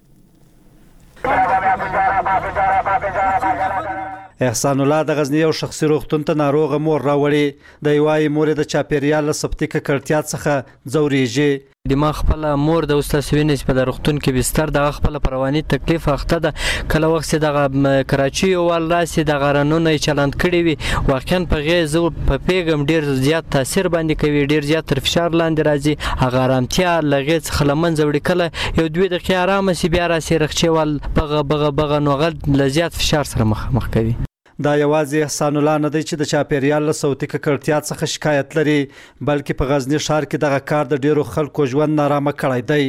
احسان الله د غزنی یو شخصي روغتون ته ناروغه مور راوړي. د یوای مور د چاپیریال صفتي ککړتیا څخه ځوريږي. د ما خپل مور د استاد سوینس په روغتون کې بستر د خپل پرواني تکلیف اخته ده کله وخت د کراچي ول راسي د غرنونه چلند کړي وي واقعا په غیزو په پیغام ډیر زیات تاثیر باندې کوي ډیر زیات فشار لاندې راځي هغه آرامتیا لغې خلمن زوړي کله یو دوی دقیقې آرام سي بیا راسي رخچې ول بغه نوغل لزیات فشار سره مخ کوي دا یوازې احسان الله نه دی چې د چاپیریال له صوتي ککړتیا څخه شکایت لري بلکې په غزنی ښار کې دغه کار د ډیرو خلکو ژوند نارامه کړی دی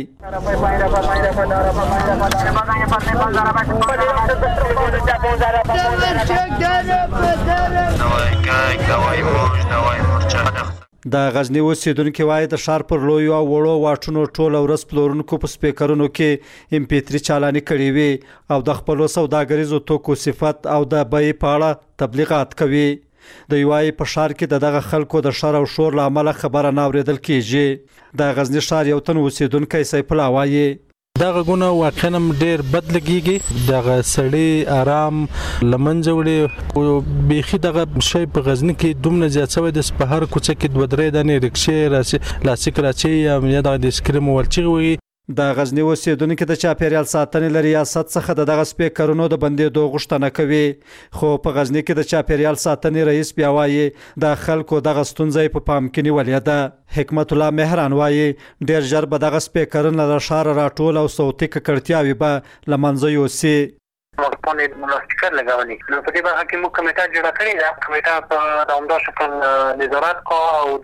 د غزنی اوسیدونکو وایي د ښار پر لویو او وړو واټونو ټوله ورځ پلورونکو په سپیکرونو کې MP3 چالانې کړې وي او د خپلو سوداګریزو توکو صفت او د بیې په اړه تبلیغات کوي د یوای په ښار کې دغه خلکو د شر او شور له امله خبره نه اوریدل کیږي د غزنی ښار یو تن اوسیدونکو سیف الله وایي دغه غونه واقعا ډیر بد لګیږي دغه سړی آرام لمنځه وړي او بيخي دغه شی په غزنی کې دومره زیات شوی د سپهر کوڅه کې دوه درې دانې رکشې راسي لاسیک راچي یا د اسکریم ولچي وي د غزنی اوسیدونکو د چاپیریال ساتنې له ریاست څخه دغه سپیکرونو د بندېدو غوښتنه کوي خو په غزنی کې د چاپیریال ساتنې رئیس بیا وایي د خلکو دغه ستونزې په پام کې نیولې ده حکمت الله مهران وایي ډیر ژر به دغه سپیکرونه له ښار راټول او صوتي ککړتیاوي به له منځه یوسي مونږ سپیکر لګولي نو په دې برخه کې موږ کمیټه جوړه کړې ده کمیټه په دوامدار شکل نظارت کوي او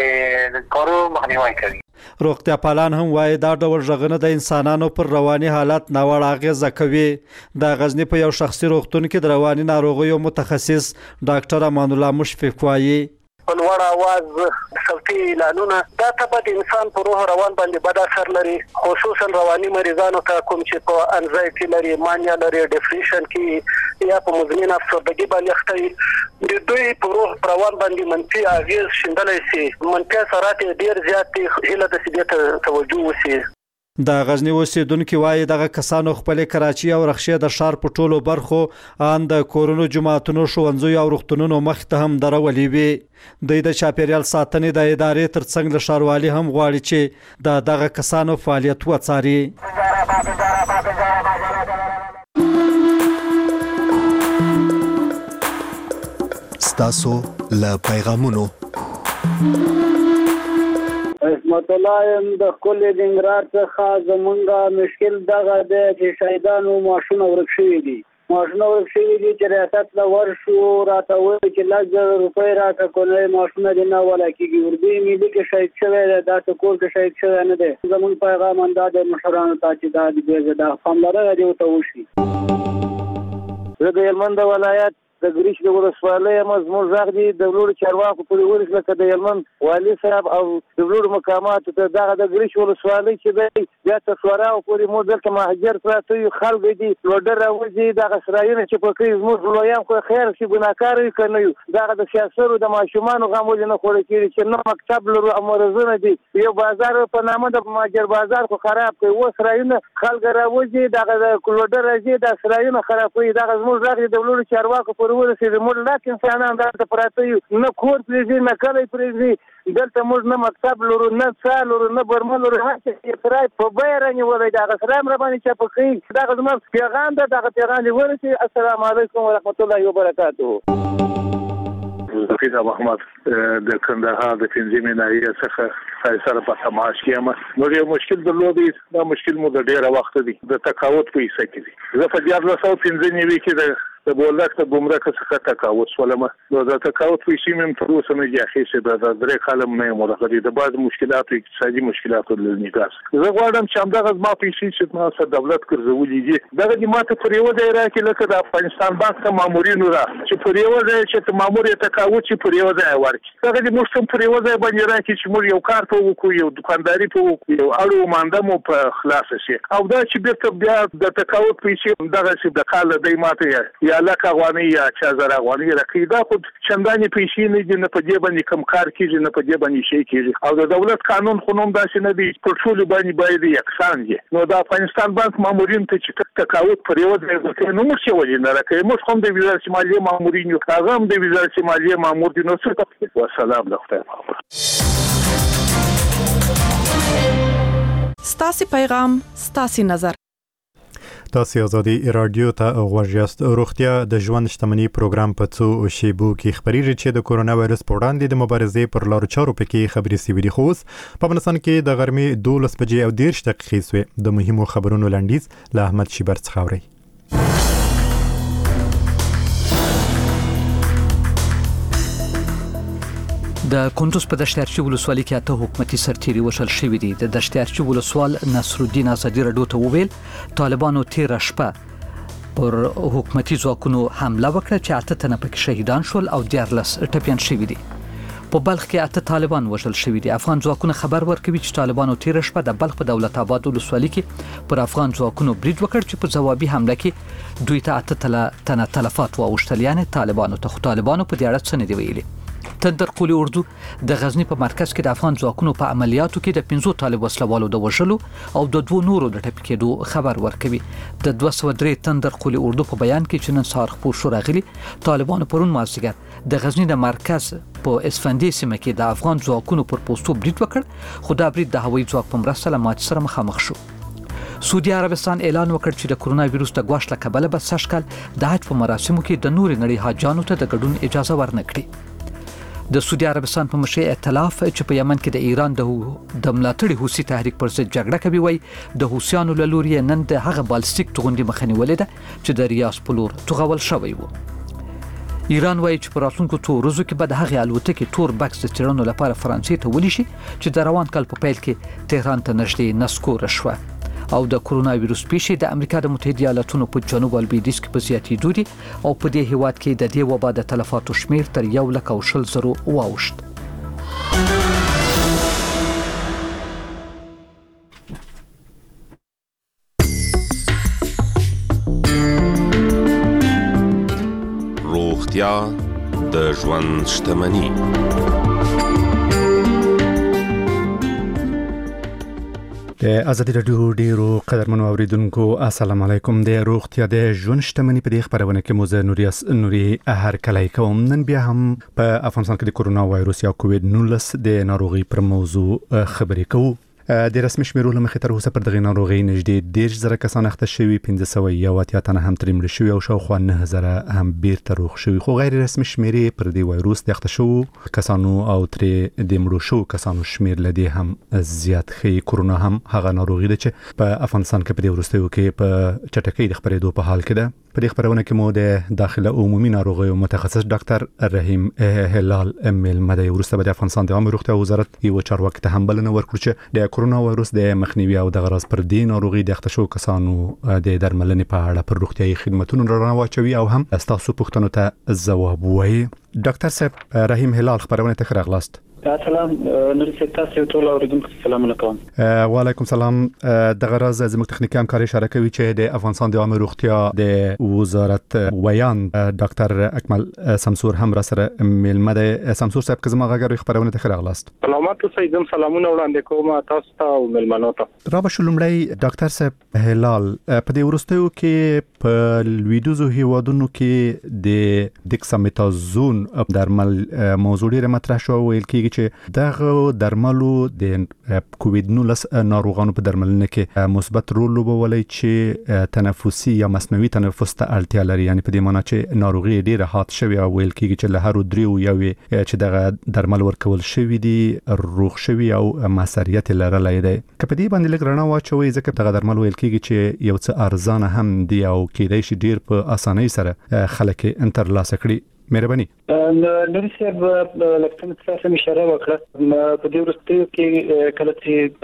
د کارو مخنیوي کوي روغتیا پالان هم وایي دا ډول ژغنه د انسانانو پر رواني حالت ناوړه اغیزه کوي د غزنی په یو شخصي روغتون کې د رواني ناروغیو متخصص ډاکټر امان الله مشفق وایي لوړ आवाज صوتي اعلانونه دا ته د انسان په روح روان باندې بد اثر لري خصوصا رواني مریضانو ته کوم چې په انزایټي لري مانیا لري ډیپریشن کې یا په مزمن افسردګي باندې اخته د دوی په روح روان باندې منفي اغیز شیندلای شي منفي اثرات ډیر زیات دي هله د سیدت توجه وسی د غزنی اوسیدونکو وایي دغه کسانو خپل کراچي او رخشې د ښار په ټولو برخو ان د کورونو جماعتونو ښوونځي او روغتونونو مخ ته هم درولې وي د چاپیریال ساتنې د ادارې ترڅنګ له ښاروالي هم غواړي چې دغه کسانو فعالیت وڅاري ستاسو له پیغامونو رحمت الله د کل دنګرار څخه زمونږه مشکل دغه دی چې شهیدانو ماشونه ورک شوي دي ماشونه ورک شوي دي چې ریاست له ورشو راته وایي چې 1,00,000 روپۍ راکړه کنه ماشونه دې نه ولا کېږي اردوی ملي کې شهید شوی دی دا ټکول کې شهید شوی نه دی زمونږ پیغام همدا دی مشرانو ته چې دا د پاملرنه دې ورته وشي زه د هلمند ولایت د ګریش د ولسوالۍ زموږ غږ دی د لوړو چارواکو پورې ورسېده لکه د هلمند والي صاحب او د لوړو مقاماتو ته دغه د ګریش ولسوالۍ چې دی بیا تصوراو پورې موږ دلته مهاجر پراته یو خلک دي لوډر راوځي دغه سرایونه چې په کوي زموږ لویان خو خیر شي ګناهکار وي که نه یو دغه د سیاسرو د ماشومانو غم ولې نه خوړل کېږي چې نه مکتب لرو او مرزونه دي یو بازار په نامه د مهاجر بازار خو خراب کوي اوس سرایونه خلک راوځي دغه د لوډر راځي د سرایونه خرابوي دغه زموږ غږ د لوړو چارواکو پورې ورسېږي موږ لاک انسانان دلته پراته یو نه کور پرېږدي نه کلی پرېږدي دلته موږ نه مکتب لرو نه څاه لرو نه برمه لرو هر څه سرای په بیه رانیولی دغه سرای هم راباندې چاپه کوي دغه زما پیغام ده دغه پیغام دې ورسېږي السلام علیکم ورحمت الله وبرکاته حفیظ محمد د کندهار د پنځمې ناحیې څخه سره په تماس کې یم نو یو مشکل درلودی دا مشکل مو د ډیره وخت دی د تقاوت په حصہ کې دی زه په 1495 کې د بولدک ته ګمرک څخه تقاوت ولما نو د تقاوت په شي مم تر اوسه نه جاخې د درې کالم نه مرغلي د بعض مشکلات اقتصادي مشکلات له نګاس زه غواړم چې همدغه ما په شي چې ما سره دولت ګرځولې دي دغه د ماته پر یو ځای راکې لکه د افغانستان بانک ته مامورینو را چې پر یو ځای چې مامور یې تقاوت چې پر یو ځای ورکړي دغه د موږ پر یو ځای باندې راکې چې موږ یو کار په وکړو یو دکانداري په وکړو یو اړو مانده مو په خلاص شي او دا چې بیرته بیا د تقاوت په شي دغه چې د کال د ماته یا لکه غوانی یا 4000 غوانی راکې دا خو چندانې پیسې نه دي نه په دې باندې کم کار کیږي نه په دې باندې شي کیږي او د دولت قانون خونوم داسې نه دی پر ټول باندې باید یکسان دي نو د افغانستان بانک مامورین ته چې تقاوت پر یو ځای ورکړي نو موږ څه ولې نه راکې موږ هم د وزارت مالیې مامورین یو هغه هم د وزارت مالیې مامور دي نو څه والسلام له خدای ستاسو پیغام ستاسو نظر. تاسو ازادي رادیو ته غوښیاست. روغتیا د ژوند شتمنۍ پروګرام په څو شیبو کې خبرېږي چې د کورونا وایرس په وړاندې د مبارزې پر لارو چارو پکې خبرې سوي دي. خو اوس په افغانستان کې د غرمې 12 بجې او 10 دقیقې سوې. د مهمو خبرونو لنډیز له احمد شیبر څخه اورئ. د کندوز په دشتارچي ولسوالۍ کې اته حکومتي سرتیري وشل شوي دي. د دشتارچي ولسوال نصرالدین ازادي رادیو ته وویل طالبانو تیر شپه پر حکومتي ځواکونو حمله وکړه چې اته تنه پکې شهیدان شول او 14 ټپیان شوي دي. په بلخ کې اته طالبان وشل شوي دي. افغان ځواکونه خبر ورکوي چې طالبانو تیر شپه د بلخ په دولت آباد ولسوالۍ کې پر افغان ځواکونو برید وکړ چې په ځوابي حمله کې دوی ته اته تنه تلفات واوښتل. یعنې طالبانو ته طالبانو په دې اړه څه نه دی ویلي. تندر قولي اردو د غزنی په مرکز کې د افغان ځواکونو په عملیاتو کې د 15 طالب وسلوالو د وژلو او د 2 نورو د ټپي کېدو خبر ورکوي. د 203 تندر قولي اردو په بیان کې چې نن سهار خبر شو راغلي طالبانو پرون مازدیګر د غزنی د مرکز په اسفندي سیمه کې د افغان ځواکونو پر پوسټو برید وکړ. خو دا برید د هوایي ځواک په مرسته له ماتې سره مخامخ شو. سعودي عربستان اعلان وکړ چې د کرونا وایرس د غواش له کبله به سږ کال د حج په مراسمو کې د نوري نړۍ حاجانو ته د ګډون اجازه ورنکړي. د سعودي عربستان په مشرۍ ائتلاف چې په یمن کې د ایران د ملاتړي حوثي تحریک پر ضد جګړه کوي وای د حوثیانو له لوري نن د هغه بالستیک توغندي مخنیولې ده چې د ریاض په لور توغول شوی وو. ایران وایي چې په راتلونکو 2 ورځو کې به د هغې الوتکې تور بکس د څېړنو لپاره فرانسې ته ولي شي چې د روان کال په پیل کې تهران ته نږدې نسکوره شوه. او د کرونا وایرس پیښې د امریکا د متحده ایالاتونو په جنوب او لویدیځ کې په زیاتېدو دي او په دې هیواد کې د دې وبا د تلفاتو شمیر تر 1,000 واوښت. روغتیا د ژوند شتمنۍ. د ازادي رادیو ډیرو قدرمنو اوریدونکو السلام علیکم. د روغتیا د ژوند شتمنۍ په دې خبرونه کې موزه نوري هر کله کوم. نن بیا هم په افغانستان کې د کورونا وایرس یا کووید 19 د ناروغي پر موضوع خبرې کوو. د رسمي شمیرو مخې تر اوسه پر دغه ناروغي نږدې 10,000 کسان اخته شوي، 501 تنه هم ترې مړه شوي او شاوخوا 9,000 هم بیرته روغ شوي. خو غیر رسمي شمیرې پر دې وایروس د اخته شوو کسانو او ترې د مړو شوو کسانو شمیر لدی هم زیات ښيي. کورونا هم هغه ناروغي ده چې په افغانستان کې په دې وروستیو کې په چټکۍ د خپرېدو په حال کې ده. په دې خبرونه کې مو د داخله عمومي ناروغیو متخصص ډاکټر رحیم هلال میلمه د وروسته د افغانستان د عامه روغتیا وزارت یو چارواکي ته هم بلنه ورکړه چې د کورونا وایرس د مخنیوي او د غراس پر دې ناروغي د اخته شو کسانو د درملنې په اړه پر روغتیايي خدماتونو رڼا واچوي او هم تاسو پوښتنو ته ځواب وایي. ډاکټر صاحب رحیم هلال خبرونه ته راغلاست. سلام نوري تاسو ټول اوریدونکو سلام علیکم. وعلیکم سلام. د غراز زموږ تخنیکی همکاري اشاره کوي چې د افغانستان د عامه روغتیا د وزارت ویان ډاکټر اکمل سمسور هم را سره میلمه ده. سمسور صاحب که زما غږ خبرونه ته راغلاست. سلامات اوسئ. زم سلامونه وړاندې کوم تاسو ته او میلمنو ته. را به شلمړی ډاکټر صاحب هلال په دې ورستیو کې په لویدوزو هیوادونو کې د ډیکسامتازون درمل موضوع لري مطرح شو ویل کېږي چې دغه درملو د کووید 19 ناروغانو په درملنه کې مثبت رول لوبولی چې تنفسي یا مصنوعي تنفس ته اړتیا لري. یعنی په دې معنی چې ناروغي ډیره حاد شوی او ویل کېږي چې له هر دریو یوې چې دغه درمل ورکول شوی دي روغ شوی او مسریت لرلای دی. که په دې باندې لږ رڼا واچوي ځکه دغه درمل ویل کېږي چې یو څه ارزانه هم دی او کېدای شي ډیر په اسانۍ سره خلک انترلاسه کړي. مهرباني. نوري صاحب لکه څنګه اشاره وکړه په دې وروستیو کې کله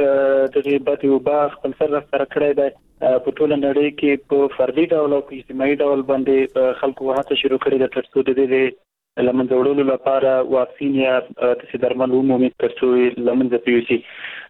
چې د غیبت او باغ خپل سر راستره کړی دی په ټول نړۍ کې په فردي ډول او په اجتماعي ډول باندې خلکو هڅه شروع کړې ده ترڅو د دې لمنځه وړلو لپاره واکسین یا د درمل عمومي ترڅو لمنځه پیوسي.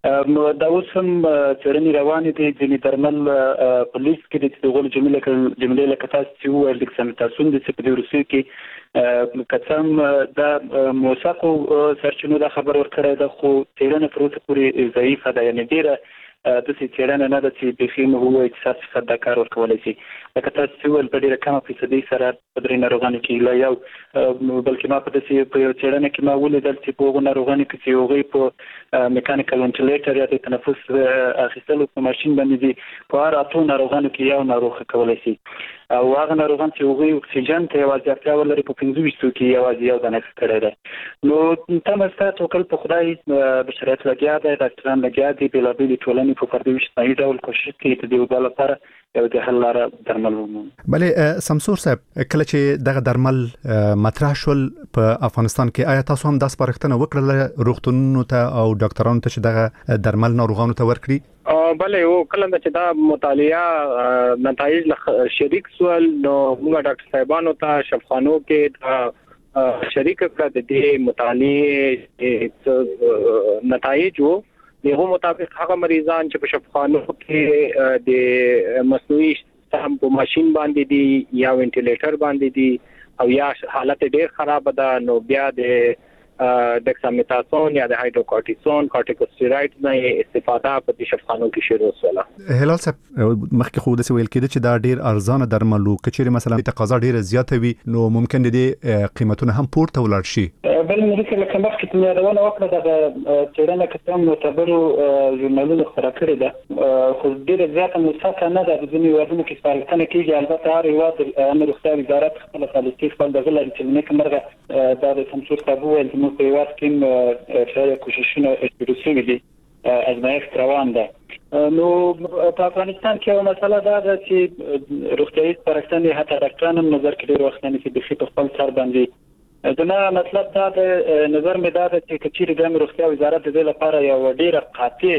دا اوس هم څېړنې روانې دي. ځینې درمل په لیست کې د دغو جملې لکه تاسو چې وویل ډیکسامتازون د په دې وروستیو کې کڅم د موثقو سرچینو د خبر ورکړی ده خو څېړنه پر اوسه پورې ضعیفه ده. یعنې ډېره د څېړنه نه د چې بخي مو هو احساس فد کار ورکولای شي لکه تاسو ول په ډیره کمه فیصدي سره په درې ناروغانو کې لا یو بلکې ما په دې په څېړنه کې ما ولیدل چې په ناروغانو کې چې هغه په میکانیکل وینټیلیټر یا د تنفس اخیستلو په ماشين باندې دي په هر اته ناروغانو کې یو ناروغ کولای شي او هغه ناروغان چې هغه اکسیجن ته یوازې اړتیا ولري په 25 کې یوازې یو دانه کړی دی نو تاسو توکل په خدای بشریت لګیا دی ډاکټران لګیا دي بلابل ټولنې په فردي وشتنی ډول کوشش کوي ته دی بل لپاره یو د حل لاره درمل بلې سمسور صاحب کله چې دغه درمل مطرح شول په افغانستان کې آیا تاسو هم د سپارښتنه وکړه روغتونونو ته او ډاکټرانو ته چې دغه درمل ناروغانو ته ورکړي بله او کله چې دا مطالعه نتایج شریک سوال نو موږ ډاکټر صاحبانو ته شفاخانو کې شریک کړه د دې مطالعه نتایج وو دغه مطابق هغه مریضان چې په شفاخانو کې د مصنوعي سم په ماشين باندې دي یا وینټیلیټر باندې دي او یا حالت ډېر خراب ده نو بیا د ډکسامیتاسون یا د هایدروکورټیسون کورټیکوستیرویډز نه استفاده په شفاخانو کې شروع شوه هلال صاحب مخکې خو د ویل کېده چې دا ډېر ارزانه درمل کچېره مثلا تقاضا ډېر زیاته وي نو ممکن دي قیمتونه هم پورته ولاړ شي بل مریض لکه مخکې ته یادونه وکړه د څېړنه کې کوم معتبرو ژورنالونو خبره کړې ده خو ډېر زیاته مسافه نه ده د ځینې وادونو کې سپارښتنه کیږي البته هر یو د امر روغتیا وزارت خپل پالیسي خپل د غلط چې نه کومه دا د سمسور تابو ول په یوه کې شاید کوششونه شروع شوي دي ازمایښت روان ده نو په افغانستان کې یو مسله دا ده چې روغتیايي سپارښتنې حتی ډاکټران هم نظر کې ډېر وخت نه نیسي بخي په خپل سر باندې زما مطلب دا ده نظر مې دا ده چې کچېرې د روغتیا وزارت د دې لپاره یو ډېر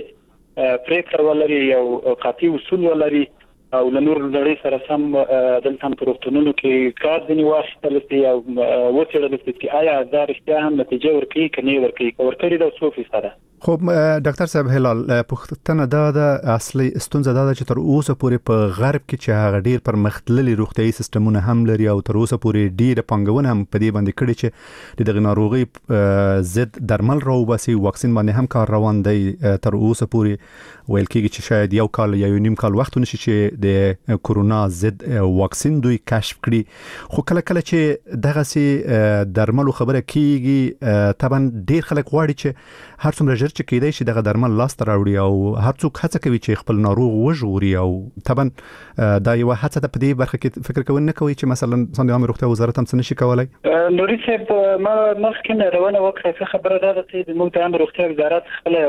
قاطع پریکړه ولري یو قاطع اصول ولري او لنور لړۍ سره سم دلته په روغتونونو کې کار ځنی واخیستل شي او وڅېړل شي چې آیا دا رښتیا هم نتیجه ورکوي که نه ورکوي که ورکړي دا څو فیصده خو ډاکټر صاحب هلال پوښتنه دا ده اصلي ستونزه دا ده چې تر اوسه پورې په غرب کې چې هغه ډیر پرمختللي روغتيایي سیستمونه هم لري او تر اوسه پورې ډیره پانګونه هم په دې باندې کړې چې د ناروغي ضد درمل راوباسي واکسین باندې هم کار روان دی تر اوسه پورې ویل کېږي چې شاید یو کال یا یو نیم کال وخت نشي چې د کورونا ضد واکسین دوی کشف کړي خو کله کله چې دغه سي درملو خبره کیږي طبعا ډیر خلک غواړي چې هر څومره چې کېدای شي دغه درمل لاس ته راوړي او هر څوک هڅه کوي چې خپل ناروغ وژغوري او طبعا دا یو هڅه ده په دې برخه کې فکر کوي نه کوي چې مثلا څنګه عامه روغتیا وزارت هم څه نشي کولای نوري صاحب ما مخکې روانه وکړه خبره ده چې موږ د عامه روغتیا وزارت خپل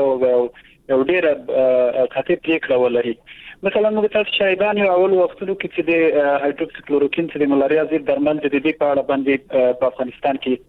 یو ډیره خطر پریکړه ولري مثلا موږ تاسو شایدان یو اول وختونو کې چې د هایدروکسیکلوروکین چې د ملاریا ضد درمل د دې په اړه باندې په افغانستان کې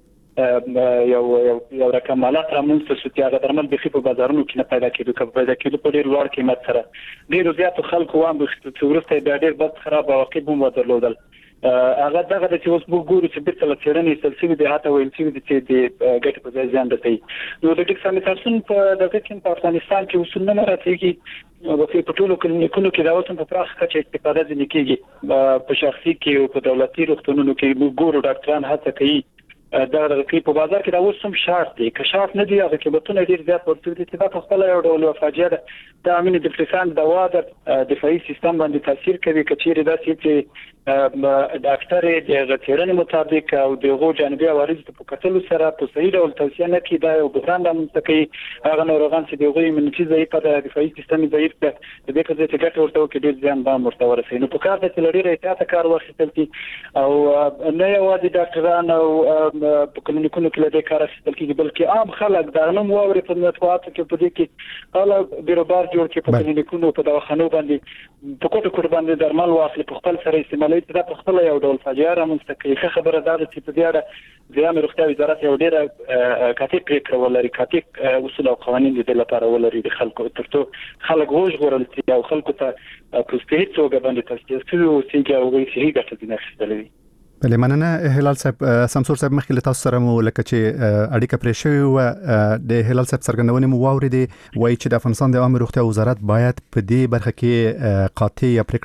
یو رقم مالات رامنځته شو چې هغه درمل به په بازارونو کې نه پیدا کېدو که پیدا کېدو په ډېر لوړ قیمت سره ډېر زیات خلکو هم چې ورسته ډېر بد خراب واقع هم ودرلودل هغه دغه چې اوس موږ ګورو چې بیرته لچرنې سلسله د هاته ویل چې د ګټ په ځای ځان رسي نو د ډیکسامیتاسون په دغه کې په افغانستان کې اصول نه راځي په ټولو کلینیکونو کې دا اوس په پراخه کچه استفاده ځنې کېږي په شخصي کې او په دولتي روغتونونو کې موږ ګورو ډاکټران هڅه کوي دا کې په بازار کې دا اوس هم شارت دي که شارت نه دي هغه کې بتونه ډیر زیات ورته دي چې دا په خپل یو ډول فاجعه ده د امین ډیپریسان دوا د دفاعي سیستم باندې تاثیر کوي کچېره دا چې ډاکټر د غوښتنې مطابق او دغه جانبي عوارض په کتلو سره په صحیح ډول توصیه نه کوي دا یو بحران د منطقي هغه ناروغان چې دغه ایمونیټي ضعیف ده دفاعي سیستم ضعیف ده د دې په ځای چې ګټه ورته کې ډیر ځان به مرته ورسي نو په کار د تلړي احتیاط کار واخیستل کی او نه یوازې ډاکټران او په کلینیکونو کې له دې کار اخیستل کیږي بلکې عام خلک دا نوم واوري په نتواتو کې په دې کې هغه بیروبار جوړ کې په کلینیکونو په دواخانو باندې په کوټو باندې درمل واخلي په خپل سره استعمالوي دا په خپل یو ډول فاجعه رامنځته کوي خبره ده چې په دې اړه د عامه روغتیا وزارت یو ډېر کاتب پریکړه ولري کاتب اصول او قوانين د لپاره ولري د خلکو ترڅو خلک وژغورل شي او خلکو ته په صحیح توګه باندې تاسو چې او صحیح ګټه دي نشي بله مننه هلال صاحب سمسور صاحب مخکې له تاسو سره مو لکه چې اړیکه پرې شوې و د هلال صاحب څرګندونې مو واورېدې وایي چې د افغانستان د عامه روغتیا وزارت باید په دې برخه کې قاطع یا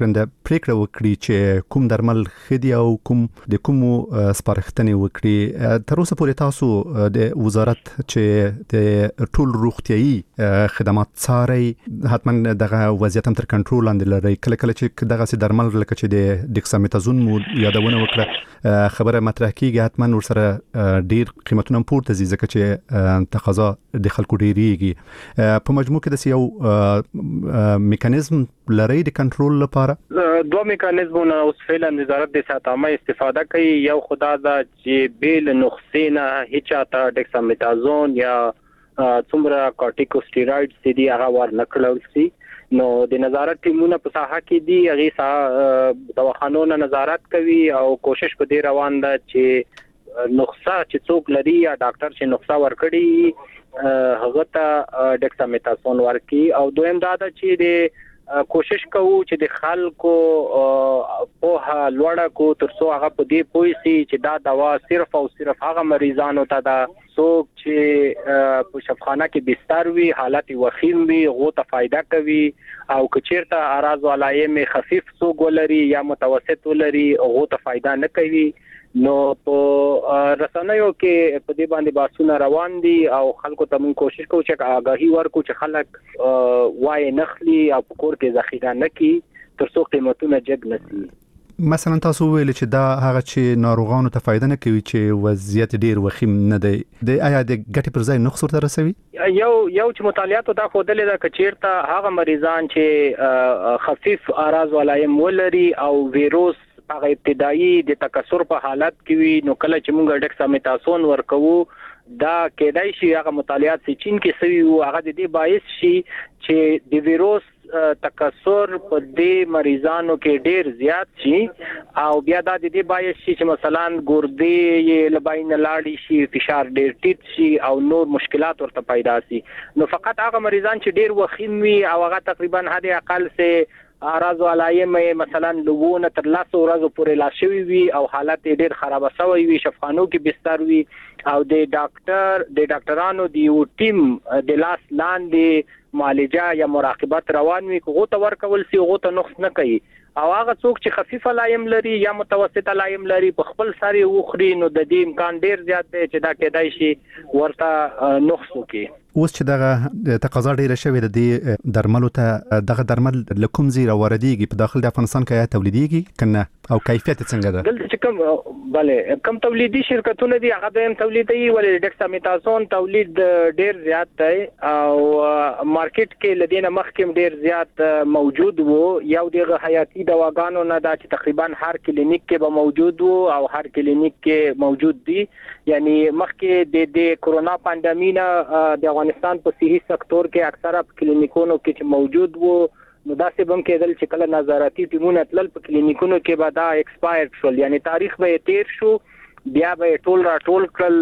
پریکړه وکړي چې کوم درمل خدي او کوم د کوم سپارښتنې وکړي. تر اوسه پورې تاسو د وزارت چې د ټول روغتيایي خدمات څاري حتما دغه وضعیت هم تر کنټرول لاندې لري. کله چې دغه سي درمل لکه چې د ډیکسامتازون مو یادونه وکړه خبره مطرح کیږي حتما ورسره ډیر قیمتونه پورته ځي ځکه چې تقاضا د خلکو ډیریږي. په مجموع کې د یو میکانیزم لري د کنټرول لپاره. دوه میکانیزمونه اوس فعلا وزارت د صحت عامه استفاده کوي. یو خدا دا چې بیل نقصې نه هیڅ تا ډیکسامتازون یا څومره کورټیکوسټیرویډز دي هغه ور نکړل سي. نو د نظارت ټیمونه په ساحه کې دي هغه دواخانو نظارت کوي او کوشش په دې روان ده چې نقصه چې څوک لري یا ډاکټر چې نقصه ورکړي هغه ته ډیکسامتازون ورکړي. او دویم دا ده چې د کوشش کوو چې د خلکو په لوړه کو ترڅو هغه په دې پوي سي چې دا دوا صرف او صرف هغه مریضانو ته دا څوک چې په شفاخانه کې بستر وي حالت وخیم وي غو ته فائدہ کوي او کچیرته اراز علائم خفیف څوک ولري یا متوسط ولري غو ته فائدہ نه کوي. نو په رسنیو کې په دې باندې باسونه روان دي او خلکو ته موږ کوشش کوو چې آگاهي ورکو چې خلک وای نخلي او په کور کې ذخیره نه کړي ترڅو قیمتونه جګ نشي. مثلا تاسو ویل چې دا هغه چې ناروغانو ته فائدہ نه کوي چې وضعیت ډیر وخیم نه دی د آیا د ګټې پر ځای نقص ورته رسوي. یو چې مطالعاتو دا خودلې دا کچیرته هغه مریضان چې خفیف اراز علائم ولري او ویروس هغه ابتدایي د تکثر په حالت کې وي نو کله چې موږ ډیکسامتازون ورکوو دا کېدای شي هغه مطالعات چې چین کې سوي وو هغه د دې باعث شي چې د ویروس تکثر په دې مریضانو کې ډیر زیات شي او بیا دا د دې باعث شي چې مثلا ګردې یې لباین لاړې شي فشار ډیر ټیټ شي او نور مشکلات ورته پیدا شي. نو فقط هغه مریضان چې ډیر وخیم وي او هغه تقریبا حد اقل سه اراز علائم مثلا لوونه تر 10 ورځې پورې لا شوی وي او حالت ډیر خراب شوی وي شفاخانو کې بستر وي او د ډاکټرانو دی یو ټیم د لاس لاندې معالجه یا مراقبت روان وي غو ته ورکول سي غو ته نقص نه کوي او هغه څوک چې خفیف علائم لري یا متوسط علائم لري په خپل ساري وخري نو د دې امکان ډیر زیات دی چې دا کېدای شي ورته نقص وکړي. اوس چې دغه تقاضا ډیره شوې ده د درملو ته دغه درمل لکم زیره واردېږي په داخل د افغانستان کې تولیدېږي کنه او کیفیت څنګه ده؟ دلته چې کم تولیدي شرکتونه دي هغه هم تولیدي ولې ډیکسامتازون تولید ډیر زیات دی او مارکیټ کې لدینه مخکې ډیر زیات موجود وو. یو دغه حیاتي دواګانو نه دا چې تقریبا هر کلینیک کې به موجود وو او هر کلینیک کې موجود دي. یعنی مخکې د کورونا پاندیمینا د افغانستان په صحي سکتور کې اکثره کلینیکونو کې چې موجود وو نو دا څه بم کېدل چې کله نظارتي ټیمونه تلل په کلینیکونو کې به دا ایکسپایر شول یعنی تاریخ به تیر شو بیا به ټول کړل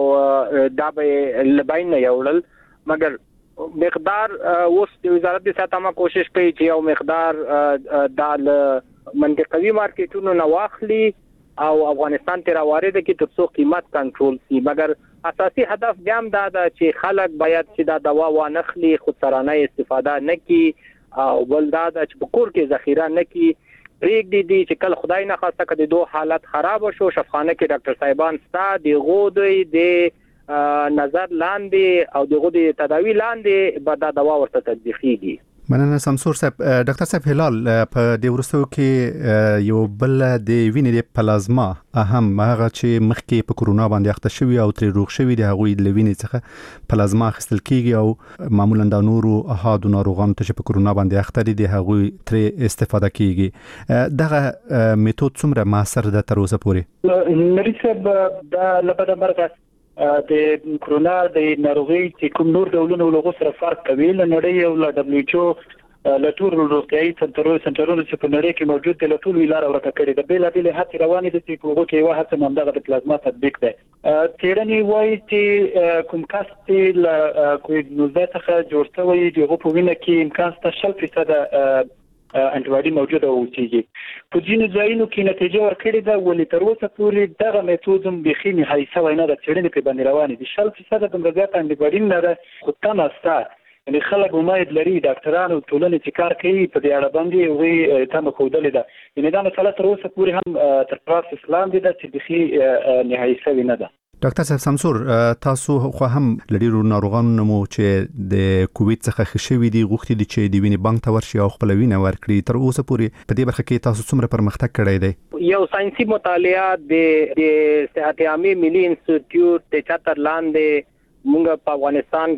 او دا به لباین نه یوړل. مګر مقدار اوس د وزارت د صحت عامه کوشش کوي چې یو مقدار د منطقوي مارکیټونو نه واخلي او افغانستان ته راوارد کړي ترڅو قیمت کنټرول شي. مګر اساسي هدف بیا هم دا ده چې خلک باید چې دا دوا وانخلي خودسرانه استفاده نه کړي او بل دا ده چې په کور کې ذخیره نه کړي پرېږدي دي چې کله خدای نه خواسته کړي د دوه حالت خراب شو شفاخانه کې ډاکټر صاحبان ستا د غوډي د نظر لاندې او د غوډي تداوی لاندې به دا دوا ورته تطبیقيږي. مننه سمسور صاحب. ډاکټر صاحب هلال په دې ورستو کې یو بل د وینې د پلازما اهم هغه چې مخکې په کورونا باندې اخته شوی او تر روغ شوی د هغوی د وینې څخه پلازما اخیستل کیږي او معمولا د نورو احادو ناروغانو ته چې په کورونا باندې اخته دي د هغوی تر استفاده کیږي. دغه میتود څومره موثر ده تر اوسه پورې؟ نری صاحب دا لپاره مرګ د کورونا د ناروغي چې کوم نور ډولونه ولغو سره فرق کوي لنړی او ل دبليو ایچ او لټور روغتيایي سنټرونو چې په نړۍ کې موجود دي لټول ویلار ورته کړی د بیل بیل هڅې روانې دي چې په وګړو کې یو هڅه ممدغه د پلازما تطبیق ده. تیرنی وایي چې کوم کس چې ل کووډ 19 څخه جوړ شوی دی په وینه کې امکان ست 0% انټي موجوده اوسېږي. په ځینو ځایونو کې نتیجه ورکړې ده ولې تر اوسه پورې دغه میتود هم بخي نهایي سوی نه د څېړنې په باندې روانې دي. 0% د مرګات انټي باډي نه ده خو تماسته یعنی خلک امید لري ډاکټرانو ټولنې چې کار کوي په دې اړه باندې وی تم خودلې ده یعنی دا مسله تر اوسه پورې هم تر پراس اسلام دي چې بخي نهایي سوي نه ده. ډاکټر صاحب سمسور تاسو خو هم لډیرو ناروغانو مو چې د کووید څخه خښوي دي غوښتي دي چې د وینې بانک ته ورشي او خپل وینه ورکړي تر اوسه پورې په دې برخه کې تاسو څومره پرمختګ کړی دی؟ یو ساينسي مطالعه د صحت عامه ملي انسټیټیوټ د چتر لاندې موږ په افغانستان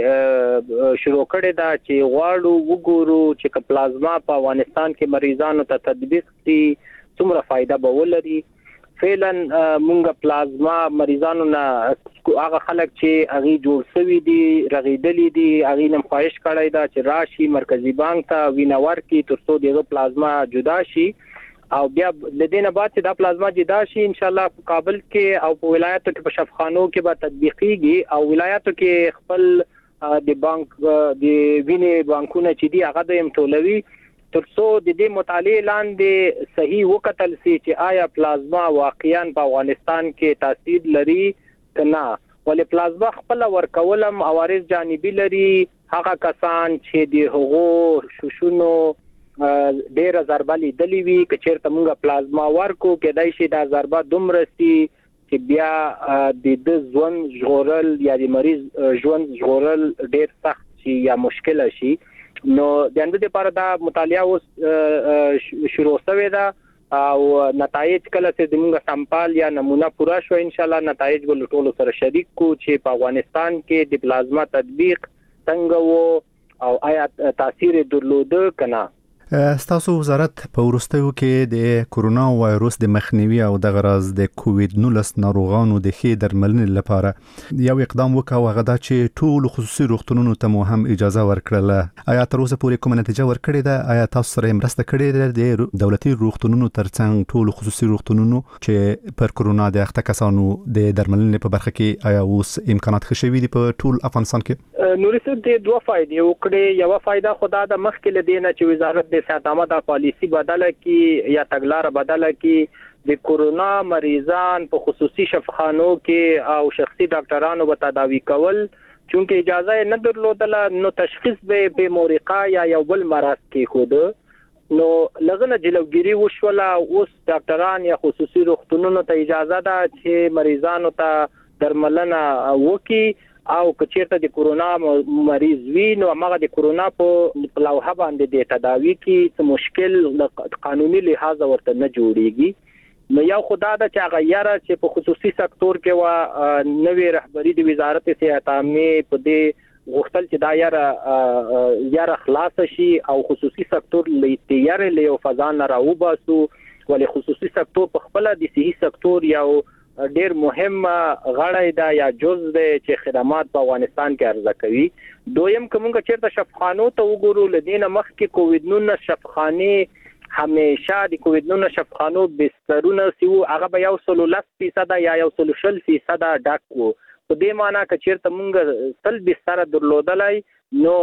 کې شروع کړی دا چې غواړو وګورو چې پلازما په افغانستان کې مریضانو ته تطبیق دي څومره فائدہ به ولري. فعلا مونږ پلازما مریضانو نه هغه خلک چې هغه جوړ شوی دي رغیدلی دي هغه نم خواهش کړی دا چې راشي مرکزی بانک ته وینور کې ترڅو دغه پلازما جدا شي او بیا لدینه بعد چې دا پلازما جدا شي ان شاء الله په کابل کې او په ولایتو کې په شفاخانو کې به تطبیقيږي او ولایتو کې خپل د بانک د وینې بانکونه چې دی هغه د امټولوي ترڅو د دې مطالعه لاندې صحیح وکتل سي چې آیا پلازما واقعاً په افغانستان کې تاثیر لري کنا ولې پلازما خپل ورکولم عوارض جانبي لري هغه کسان چې د هغو شوشونو ډېر ضربه لیدلې وي چې چیرته موږ پلازما ورکو کېدای شي دا ضربه دومره سي چې بیا د ژوند ژغورل یا د مریض ژوند ژغورل ډېر سخت شي یا مشکل شي. نو د اند لپاره دا مطالعه اوس شروع شوې ده او نتایج کله چې موږ سامپل یا نمونه پورا شو ان شاء الله نتایج ول ټول سره شریک کو چې په افغانستان کې د پلازما تطبیق څنګه وو او آیا تاثیر درلوده کنا. ستاسو وزارت په ورستیو کې د کورونا وایروس د مخنیوي او د غراز د کووید 19 ناروغانو د ښې درملنې لپاره یو اقدام وکاو هغه دا چې ټول خصوصي روغتونونو ته مو هم اجازه ورکړله. آیا تر اوسه پورې کومه نتیجه ورکړې ده؟ آیا تاسو سره مرسته کړې ده د دولتي روغتونونو ترڅنګ ټول خصوصي روغتونونو چې پر کورونا د اخته کسانو د درملنې په برخه کې آیا اوس امکانات ښه شوي دي په ټول افغانستان کې؟ نورې څه د دوه فائدې وکړې. یو فائدہ خدا د مخکې لدینه چې وزارت د صحت عامه د پالیسی بدله کی یا تګلار بدله کی د کورونا مریضان په خصوصي شفاخانو کې او شخصي ډاکټرانو به تداوی کول چونکه اجازه نه درلودله نو تشخیص به مورقه یا یو بل مرض کې خود نو لغنه جلوګيري وشوله. اوس ډاکټران یا خصوصي روغتونونو ته اجازه ده چې مریضانو ته درملنه وکي او کچېرته د کورونا مریض وي نو هغه د کورونا په لوحه باندې د تداوی کې څه مشکل قانوني لحاظ ورته نه جوړيږي. نو یو خدا دا چې غیره چې په خصوصي سکتور کې وا نوې رهبری د وزارت صحت عامه په دې غوښتل چې دا یاره خلاص شي او خصوصي سکتور لې له فضان راوباسو ولې خصوصي سکتور په خپل د صحي سکتور یو ډیر مهم غړی دا یا جز دی چې خدمات په افغانستان کې عرضه کوي. دویم کومه چیرته شفاخانو ته وګورو لدینه مخ کې کووید 19 شفاخانه همیشه د کووید 19 شفاخانو بسترونه سیو هغه به 110% یا 120% ډک وو. په دې معنی چې چیرته مونږ تل بستر درلودلای نو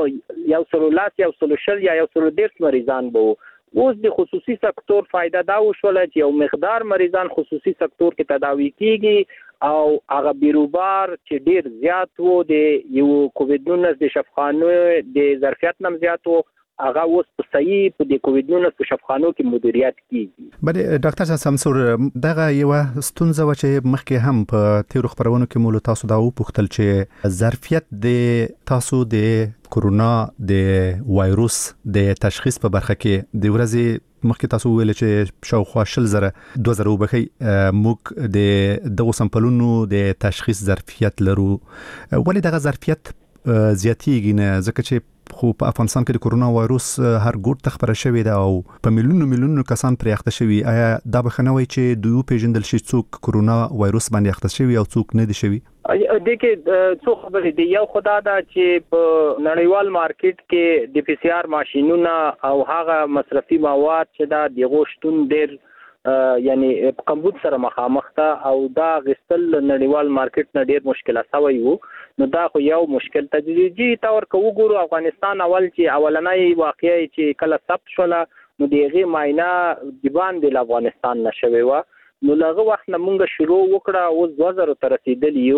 110 یا 120 یا 110 مریضان وو. اوس د خصوصي سکتور فائدہ دا وشول چې یو مقدار مریضان خصوصي سکتور کې تداوی کیږي او هغه بیروبار چې ډیر زیات وو د یو کووید 19 د شفاخانو د ظرفیت نم زیات وو هغه اوس په صحیح په د کووید 19 په شفاخانو کې مدیریت کیږي. بله ډاکټر سمسور دغه یو ستونزه و چې مخکې هم په تیر خبرونو کې مول تاسو دا وپوښتل چې ظرفیت د تاسو د کورونا د وایروس د تشخیص په برخه کې د ورځې مخکې تاسو ویل چې شاوخوا 2000 وبخي موږ د دغه سمپلونو د تشخیص ظرفیت لرو. ولې دغه ظرفیت زیاتیږي نه ځکه چې خو په افغانستان کې د کورونا وایروس هر ګوټ تخبره شوی دا او په میلیونونو کسان پرې اخته شوی. آیا دا بخنوي چې دوی پیژندل شي څوک کورونا وایروس باندې اخته شوی او څوک نه دي شوی؟ د کې څو خبرې دی. یو خدا دا چې په نړیوال مارکیټ کې د پی سی آر ماشينونه او هغه مصرفي مواد چې دا د غوښتون ډیر یعنی کمبود سره مخامخ ته او دا غستل نړیوال مارکیټ نه ډیر مشکله سوی وو. نو دا خو یو مشکل تدریجي تور کو وګورو. افغانستان اول چې اولنۍ واقعي چې کله ثبت شوله نو دیغه معاینه د باندې افغانستان نشوي و نو لغه وخت نه مونږ شروع وکړه او 2000 ته رسیدلی یو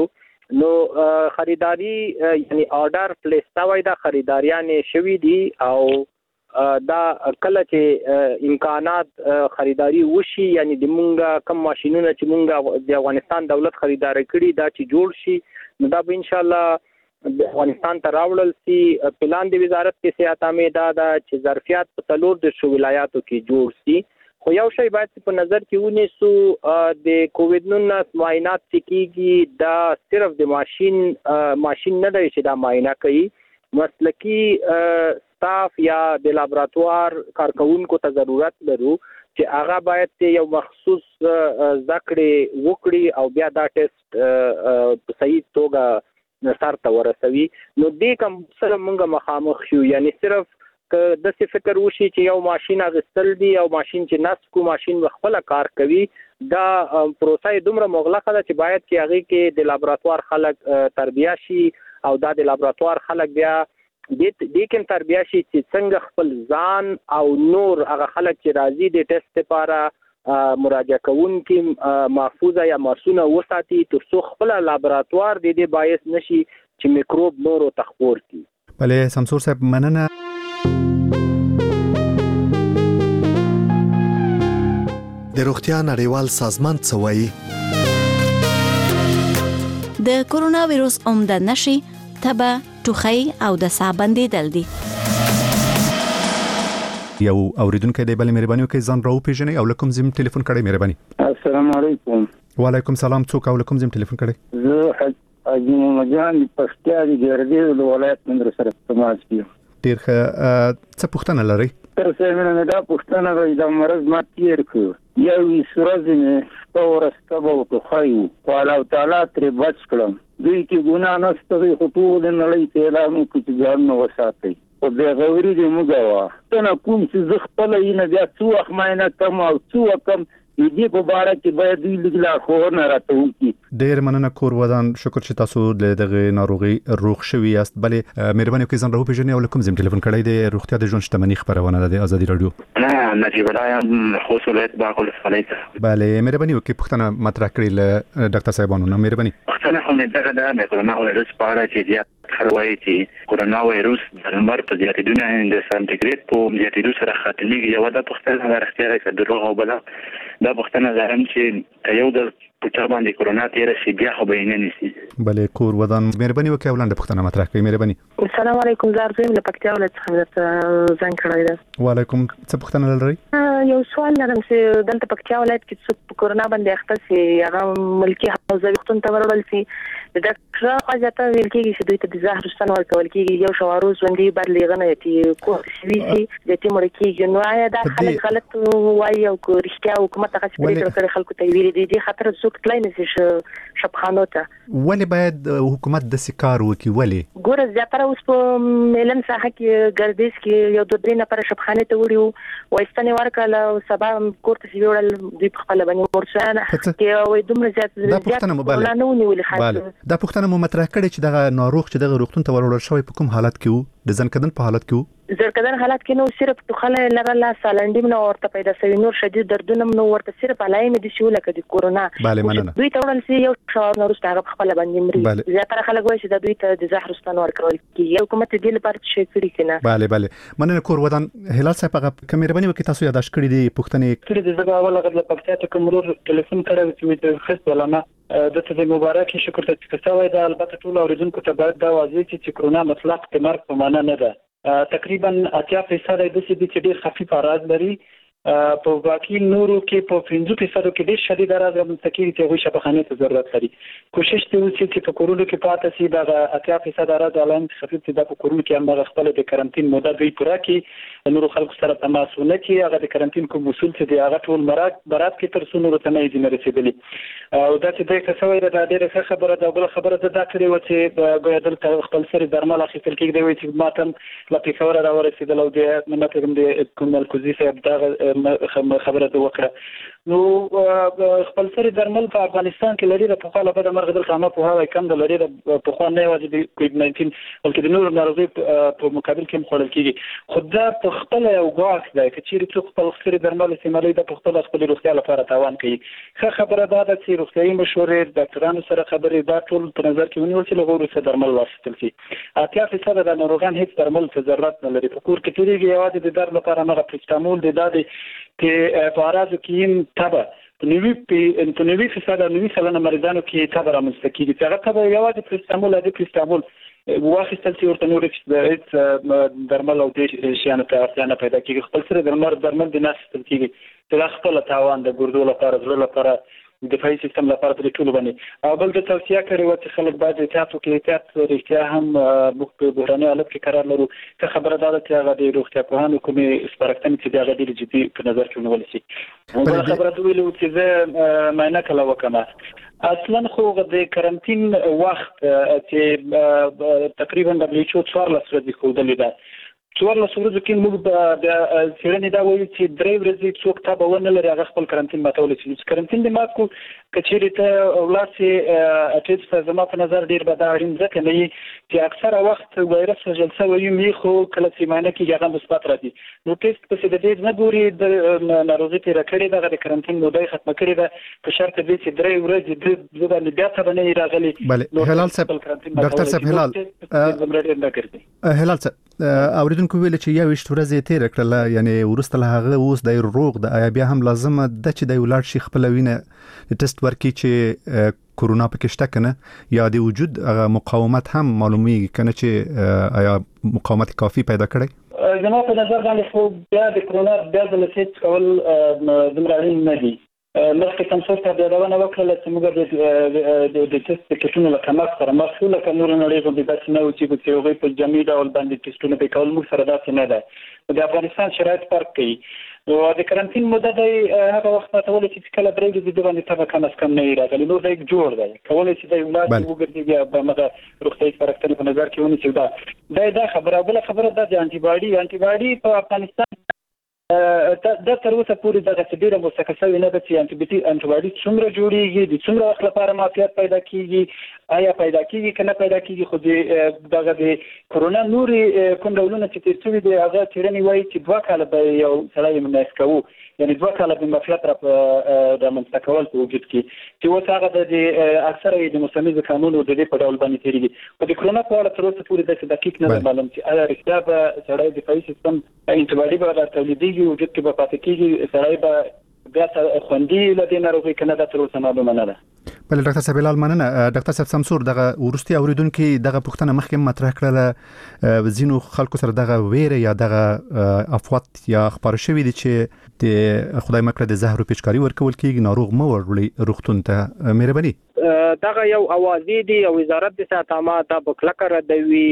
نو خریداري یعنی آرډر پلیس شوی دا خریداریان شوی دي او دا کله چې امکانات خریداري وشي یعنی د مونږه کم ماشينونه چې مونږه د افغانستان دولت خریداري کړي دا چې جوړ شي نو دا به ان شاء الله د افغانستان ته راوړل شي. پلان د وزارت کې صحت عامه دا چې ظرفیت په تلور د شو ولایاتو کې جوړ شي. خو یو شی باید په نظر کې ونیسو د کووډ 19 معاینات چې کیږي دا صرف د ماشين نه دی چې دا معاینه کوي. مسلکی سټاف یا د لابراتوار کارکونکو ته ضرورت لرو چې هغه باید یو مخصوص ذکرې وکړي او بیا دا ټیسټ په صحیح توګه سر ته ورسوي. نو دې کوم سره موږ مخامخ شو یعنی صرف که د څه فکر وشي چې یو ماشين اغستل دی او ماشين چې نسکو ماشين خپل کار کوي دا پروسه دومره مغلقه ده چې باید کې هغه کې د لابراتوار خلک تربیه شي او دا د لابراتوار خلک بیا د کوم تربیه شي چې څنګه خپل ځان او نور هغه خلک چې راځي د ټیسټ لپاره مراجعه کوونکي محفوظه یا معصومه وساتي تر څو خپل لابراتوار د دې باعث نشي چې میکروب نور او تخپور کی. بله سمسور صاحب مننه. د روغتیا نړیوال سازمان څه وایي؟ د کورونا وایروس عمده نشي تبه ټوخی او د ساه بندیدل دي. یو اوریدونکو د بل مهرباني وکړئ ځان راو پیژنئ او لکم زم ټلیفون کړئ مهرباني. السلام علیکم. وعلیکم السلام. څوک او لکم زم ټلیفون کړئ؟ زه حاجی محمد جان پښتیا د ګردې د ولایت من سره تماس کیو. ډیر څه پوښتنه لرئ؟ تر څه مې دا پوښتنه غوښتم د مرز ما تیر کړ یو ورځې په ورسته وو ته خایو په الله تعالی تر بچ کړم دوی کې ګناه نشته خو ټول نړۍ ته اعلان وکړي ځان نو وساتئ او د غوړي د موږ ته کوم چې زه خپل نه بیا څو اخماینه کم او څو کم دې په باره کې باید دوی لګلا خو نه راته وکړي. ډیر مننه کور ودان شکر چې تاسو دغه ناروغي روغ شوي یاست. بله مهرباني وکړئ ځان راو پیژنئ او لکم زم ټلیفون کړئ د روغتیا د ژوند شتمنۍ خبرونه د ازادي رادیو. نجیب الله خصوصیت باقول فلیت. بله مهرباني وکړئ پوښتنه مطرح کړئ له ډاکټر صاحبانو نه مهرباني. پوښتنه خو مې دغه د کورونا وایروس په اړه چې زیات خبرې چې کورونا وایروس د لمر په زیاتېدو د سانتیګریډ په زیاتېدو سره ختمېږي یو د پوښتنه راځي چې دروغ او بل دا پوښتنه زرم چې یو د پچا باندې کورونا تیر شي بیا خو به نه نسی. بله کور ودان مهرباني وکړئ ولنده پوښتنه مطرح کړئ مهرباني. السلام علیکم زارزم له پکتیا ولایت څخه زنګ کړی ده. وعلیکم څه پوښتنه لرئ؟ یو سوال لرم چې دلته پکتیا ولایت کې څوک کورونا باندې اخته سي هغه ملکی حوزه وختون ته ورول سي د ډاکټر خواجه ته ویل کېږي چې دوی ته د زهر ستن ورکول کېږي یو شواروز باندې بدلېغنه چې کوم شي د تیم ورکیږي نو آیا دا خلک غلط وایي او رښتیا حکومت هغه څه کړی خلکو ته ویلي دي خطر څوک تلای نه شي شپخانو ته ولې باید حکومت د سکار وکي ولې ګوره زیاتره اوس په ملن ساحه کې ګردیز کې یو 2-3 نفر شپخانه ته وړي وایستنه ورکړه او سبا کوړه سی وړل دوی په خپل باندې مرسانه کې وای دومره زیات نه ونیول خاصه دا پوښتنه مو مطرح کړې چې دغه ناروغ چې دغه روغتون ته ورول شوی په کوم حالت کې وو د ځنکدن په حالت کې وو ځنکدن حالت کې نو صرف ټوخله لرله سالنډیم نو ورته پیدا شوی نور شدید دردونه نو ورته صرف علایم دي شو لکه د کورونا دوی ته ورل سي یو شاور نو رسته هغه خپل باندې مري زیاتره خلک وایي چې دوی ته د زهر ستن ورکول کی حکومت دې لپاره څه کړی کنه bale مننه کور ودان هلال صاحب هغه مهرباني وکړئ تاسو یاداښت کړی دی پوښتنه کړی دی زګا ولا غل پکتیا ته کومور ټلیفون کړو چې خص ولنه د ته مبارک شکر ته چې څه وای دا البته ټول اوریدونکو ته باید دا واضح چې کورونا مطلق د مرګ په معنا نه ده تقریبا 80% د دې چې ډیر خفيف اعراض لري په باقي نورو کې په 50% کې ډیر شدید اعراض مستقیم ته وي شفاخانه ته ضرورت لري کوشش ته وکړي چې په کورونو کې پاتې شي دا 80% اعراض علامت خفيف دي په کورونو کې هم خپل د کارانتین موده دوی پوره کړي نورو خلکو سره تماس ونه کړي هغه د کارانتین کوم اصول چې دی هغه ټول برات کې تر څو نور ته نه دي رسیدلي او دا چې د څه وایي دا ډیره ښه خبره ده بل خبره ده دا کړی و چې ګویا دلته خپل سره درمل اخیستل کېږي دی چې ماتم لا پیښور را ورسېدل او د منطقه د کومل کوزي صاحب دا خبره ده وکړه نو خپل سری درمل په افغانستان کې لري په خاله په مرغ د خامه په هغه کم د لري په خو نه واجب کووډ 19 بلکې د نور ناروغي په مقابل کې مخړل کیږي خدای په خپل یو غاښ دی چې چیرې خپل سری درمل استعمالي د خپل روغتیا لپاره تاوان کوي خبره ده چې روغتیايي مشورې ډاکټرانو سره خبرې دا ټول په نظر کې ونیول چې لغوره سره درمل واخیستل شي 80% د ناروغان هیڅ درمل څه ضرورت نه لري په کور کې تیریږي یوازې د درد لپاره نه پرستامول د دادې کې په اراده کې تبه په 90% مریضانو کې تبه رامنځته کیږي چې هغه تبه یوازې پرستامول واخیستل چې ورته نور درمل او د شیانو ته اړتیا نه پیدا کیږي خپل سره درمل د ناستل کیږي چې خپل تاوان د ګردو لپاره زړه لپاره دفاعي سیستم لپاره د ټولو باندې او بل د توصيه کړي و چې خلک باید احتیاط وکړي احتیاط رښتیا هم په بحراني حالت کې قرار لرو که خبره ده چې هغه د روغتیا پوهانو کومې سپارښتنې چې هغه ډېر جدي په نظر کې ونیول شي بل خبره ده ویلو چې زه معاینه کله وکم اصلا خو د کرنټین وخت چې تقریبا د WHO 14 ورځې ښودلې ده 14 ورځې کې موږ د څېړنې دا وایو چې 3 ورځې څوک تابه ونه لري هغه خپل کرنټین ماتولی شي کرنټین د مات کو کچېرې ته اولاد چې اټیسټ زما په نظر ډېر به دا اړین ځکه نه وي چې اکثره وخت وایرس جلسه وایي مې خو کله چې معاینه کېږي هغه مثبت راځي نو ټیسټ پسې د دې نه ګوري د ناروغي تېره کړې ده هغه د کرنټین موده ختمه کړې ده په شرط دی چې 3 ورځې د باندې بیا تبه نه راغلي بله هلال صاحب ډاکټر صاحب هلال صاحب اوریدونکو ویل چې یو وشت ورځې تیر کړل یعنی ورسته له هغه اوس د روغ د آیا بیا هم لازم ده چې د ولادت شي خپل وینه ټیسټ ورکړي چې کورونا پکې شته کنه یا د وجود مقاومت هم معلومیږي کنه چې آیا مقاومت کافي پیدا کړي زما په نظر باندې خو بیا د کورونا بیا د لسیت کول دومره اړین نه دي مخکې تمثیل ته بیادونه وکړل چې موږ د ټیسټ کټونو له کمښت سره مخ شو لکه نور نړۍ باندې داسې نه و چې په هغوی په جمعي ډول باندې ټیسټونه پرې کول موږ سره داسې نه ده د افغانستان شرایط فرق کوي نو د کرنټین موده دی هغه وخت ماتولی چې کله 3 ورځې د باندې تبه کم از کم نه راغلی نو دی جوړ دی کولی چې د ولادت وګرځي بیا به مغه روغتیايي سپارښتنې په نظر کې ونیسي دا خبره بله خبره ده د انټي باډي په افغانستان دا تر اوسه پورې دغه ډیره مستقل شوی نه ده چې انټي باډي څومره جوړیږي د څومره وخت لپاره معافیت پیدا کیږي آیا پیدا کیږي کنه پیدا کیږي خو دغه د کورونا نورې کوم ډولونه چې تیر شوي دي هغه څېړنې وایي چې 2 کاله به یو سړی منعکس کوو یعنی 2 کاله به معافیت رامنځته کول په وجود کې چې اوس هغه د اکثره د موسمي قانون د دې په ډول باندې تیریږي په د کورونا په اړه تر اوسه پورې د دقیق نه معلوم چې آیا رښتیا به سړی دفاعي سیستم انټي باډي به تولیدېږي وجود کې به پاتې کېږي سړی به بیا خوندي لدې ناروغي کنه د تر اوسه معلومه نه ده بل ډاکټر صاحب هلال مننه ډاکټر صاحب سمسور دغه ورستي اوریدونکو دغه پوښتنه مخکې مطرح کړله زینو خلکو سره دغه ویره یا دغه افواط یا خبر شوی دي چې د خدای مکړه د زهر پیچکاری ورکول کیږي ناروغ مو ورولي روغتون ته مهرباني دغه یو اوازې دی او وزارت د صحت عامه ته بکلکر دوی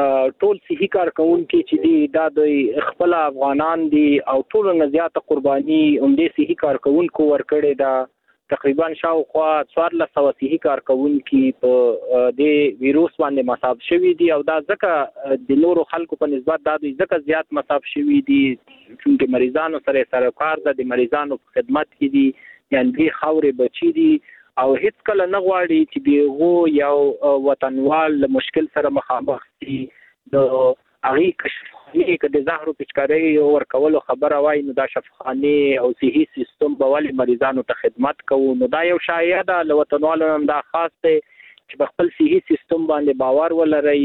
ټول صحي کارکونکو چې دی د خپل افغانان دي او ټول نه زیاته قرباني اومدې صحي کارکونکو ورکړي دا تقریبا شاوخوا 1400 صحي کارکونکو په د ویروس باندې مصاب شوي دي او دا ځکه د نورو خلکو په نسبت دا ځکه زیات مصاب شوي دي چې مریضانو سره کار د مریضانو په خدمت کې دي یعنی د خاورې بچي دي او هیڅ کله نه غواړي چې دغه یو وطنوال مشکل سره مخامخ شي د هغه کشف کې د زهرو پیچکاری ورکولو خبره وای نو دا شفاخانه او صحي سیستم به ولې مریضانو ته خدمت کوو نو دا یو شایعه ده له وطنوالو هم دا خاص دی چې خپل صحي سیستم باندې باور ولري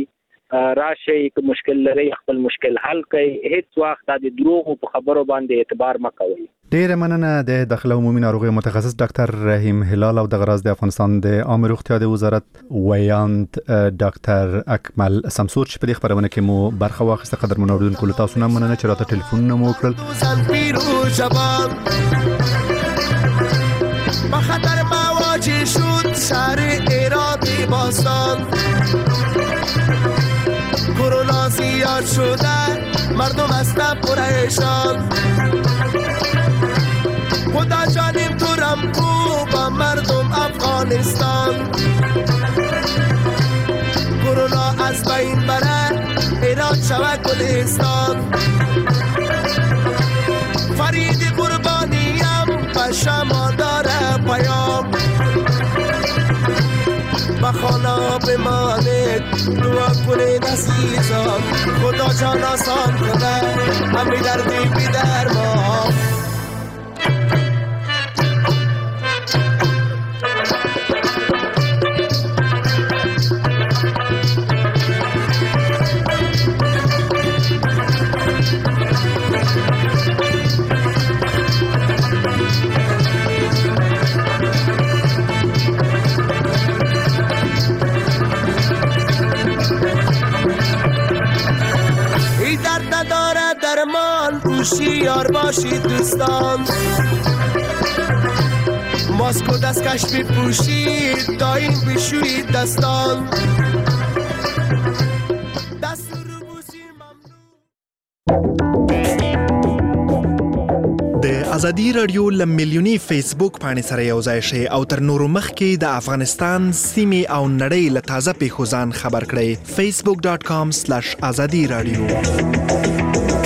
راشي که مشکل لري خپل مشکل حل کوي هیڅ وخت د دروغ په خبرو باندې اعتبار مکوئ ډیر مننه د داخله عمومي ناروغي متخصص ډاکټر رحیم هلال او د غراز د افغانستان د عامه روغتیا د وزارت ویاند ډاکټر اکمل سمسور چې په دې خبرونه کې مو برخه واخیسته قدر منوردونکو له تاسو نه مننه چې راته ټلیفون مو وکړل بخطر مواجه شد شهر ایران باستان کرونا زیاد شده مردم هستن پریشان خدا جانیم تو رمکو با مردم افغانستان کرونا از بین بره ایران شود گلستان فرید قربانیم با شما داره پیام به خانه بمانید دعا کنید عزیزان خدا جان آسان کنه همی دردی بی درمان هوشیار باشید دوستان ماسکو دستکش بپوشید دایم بشویید دستان د ازادي رادیو لمیلیونی فیسبوک باندې سره یو ځای شئ او تر نورو مخکې د افغانستان سیمې او نړۍ له تازه پیښو ځان خبر کړئ facebook.com/azadi radio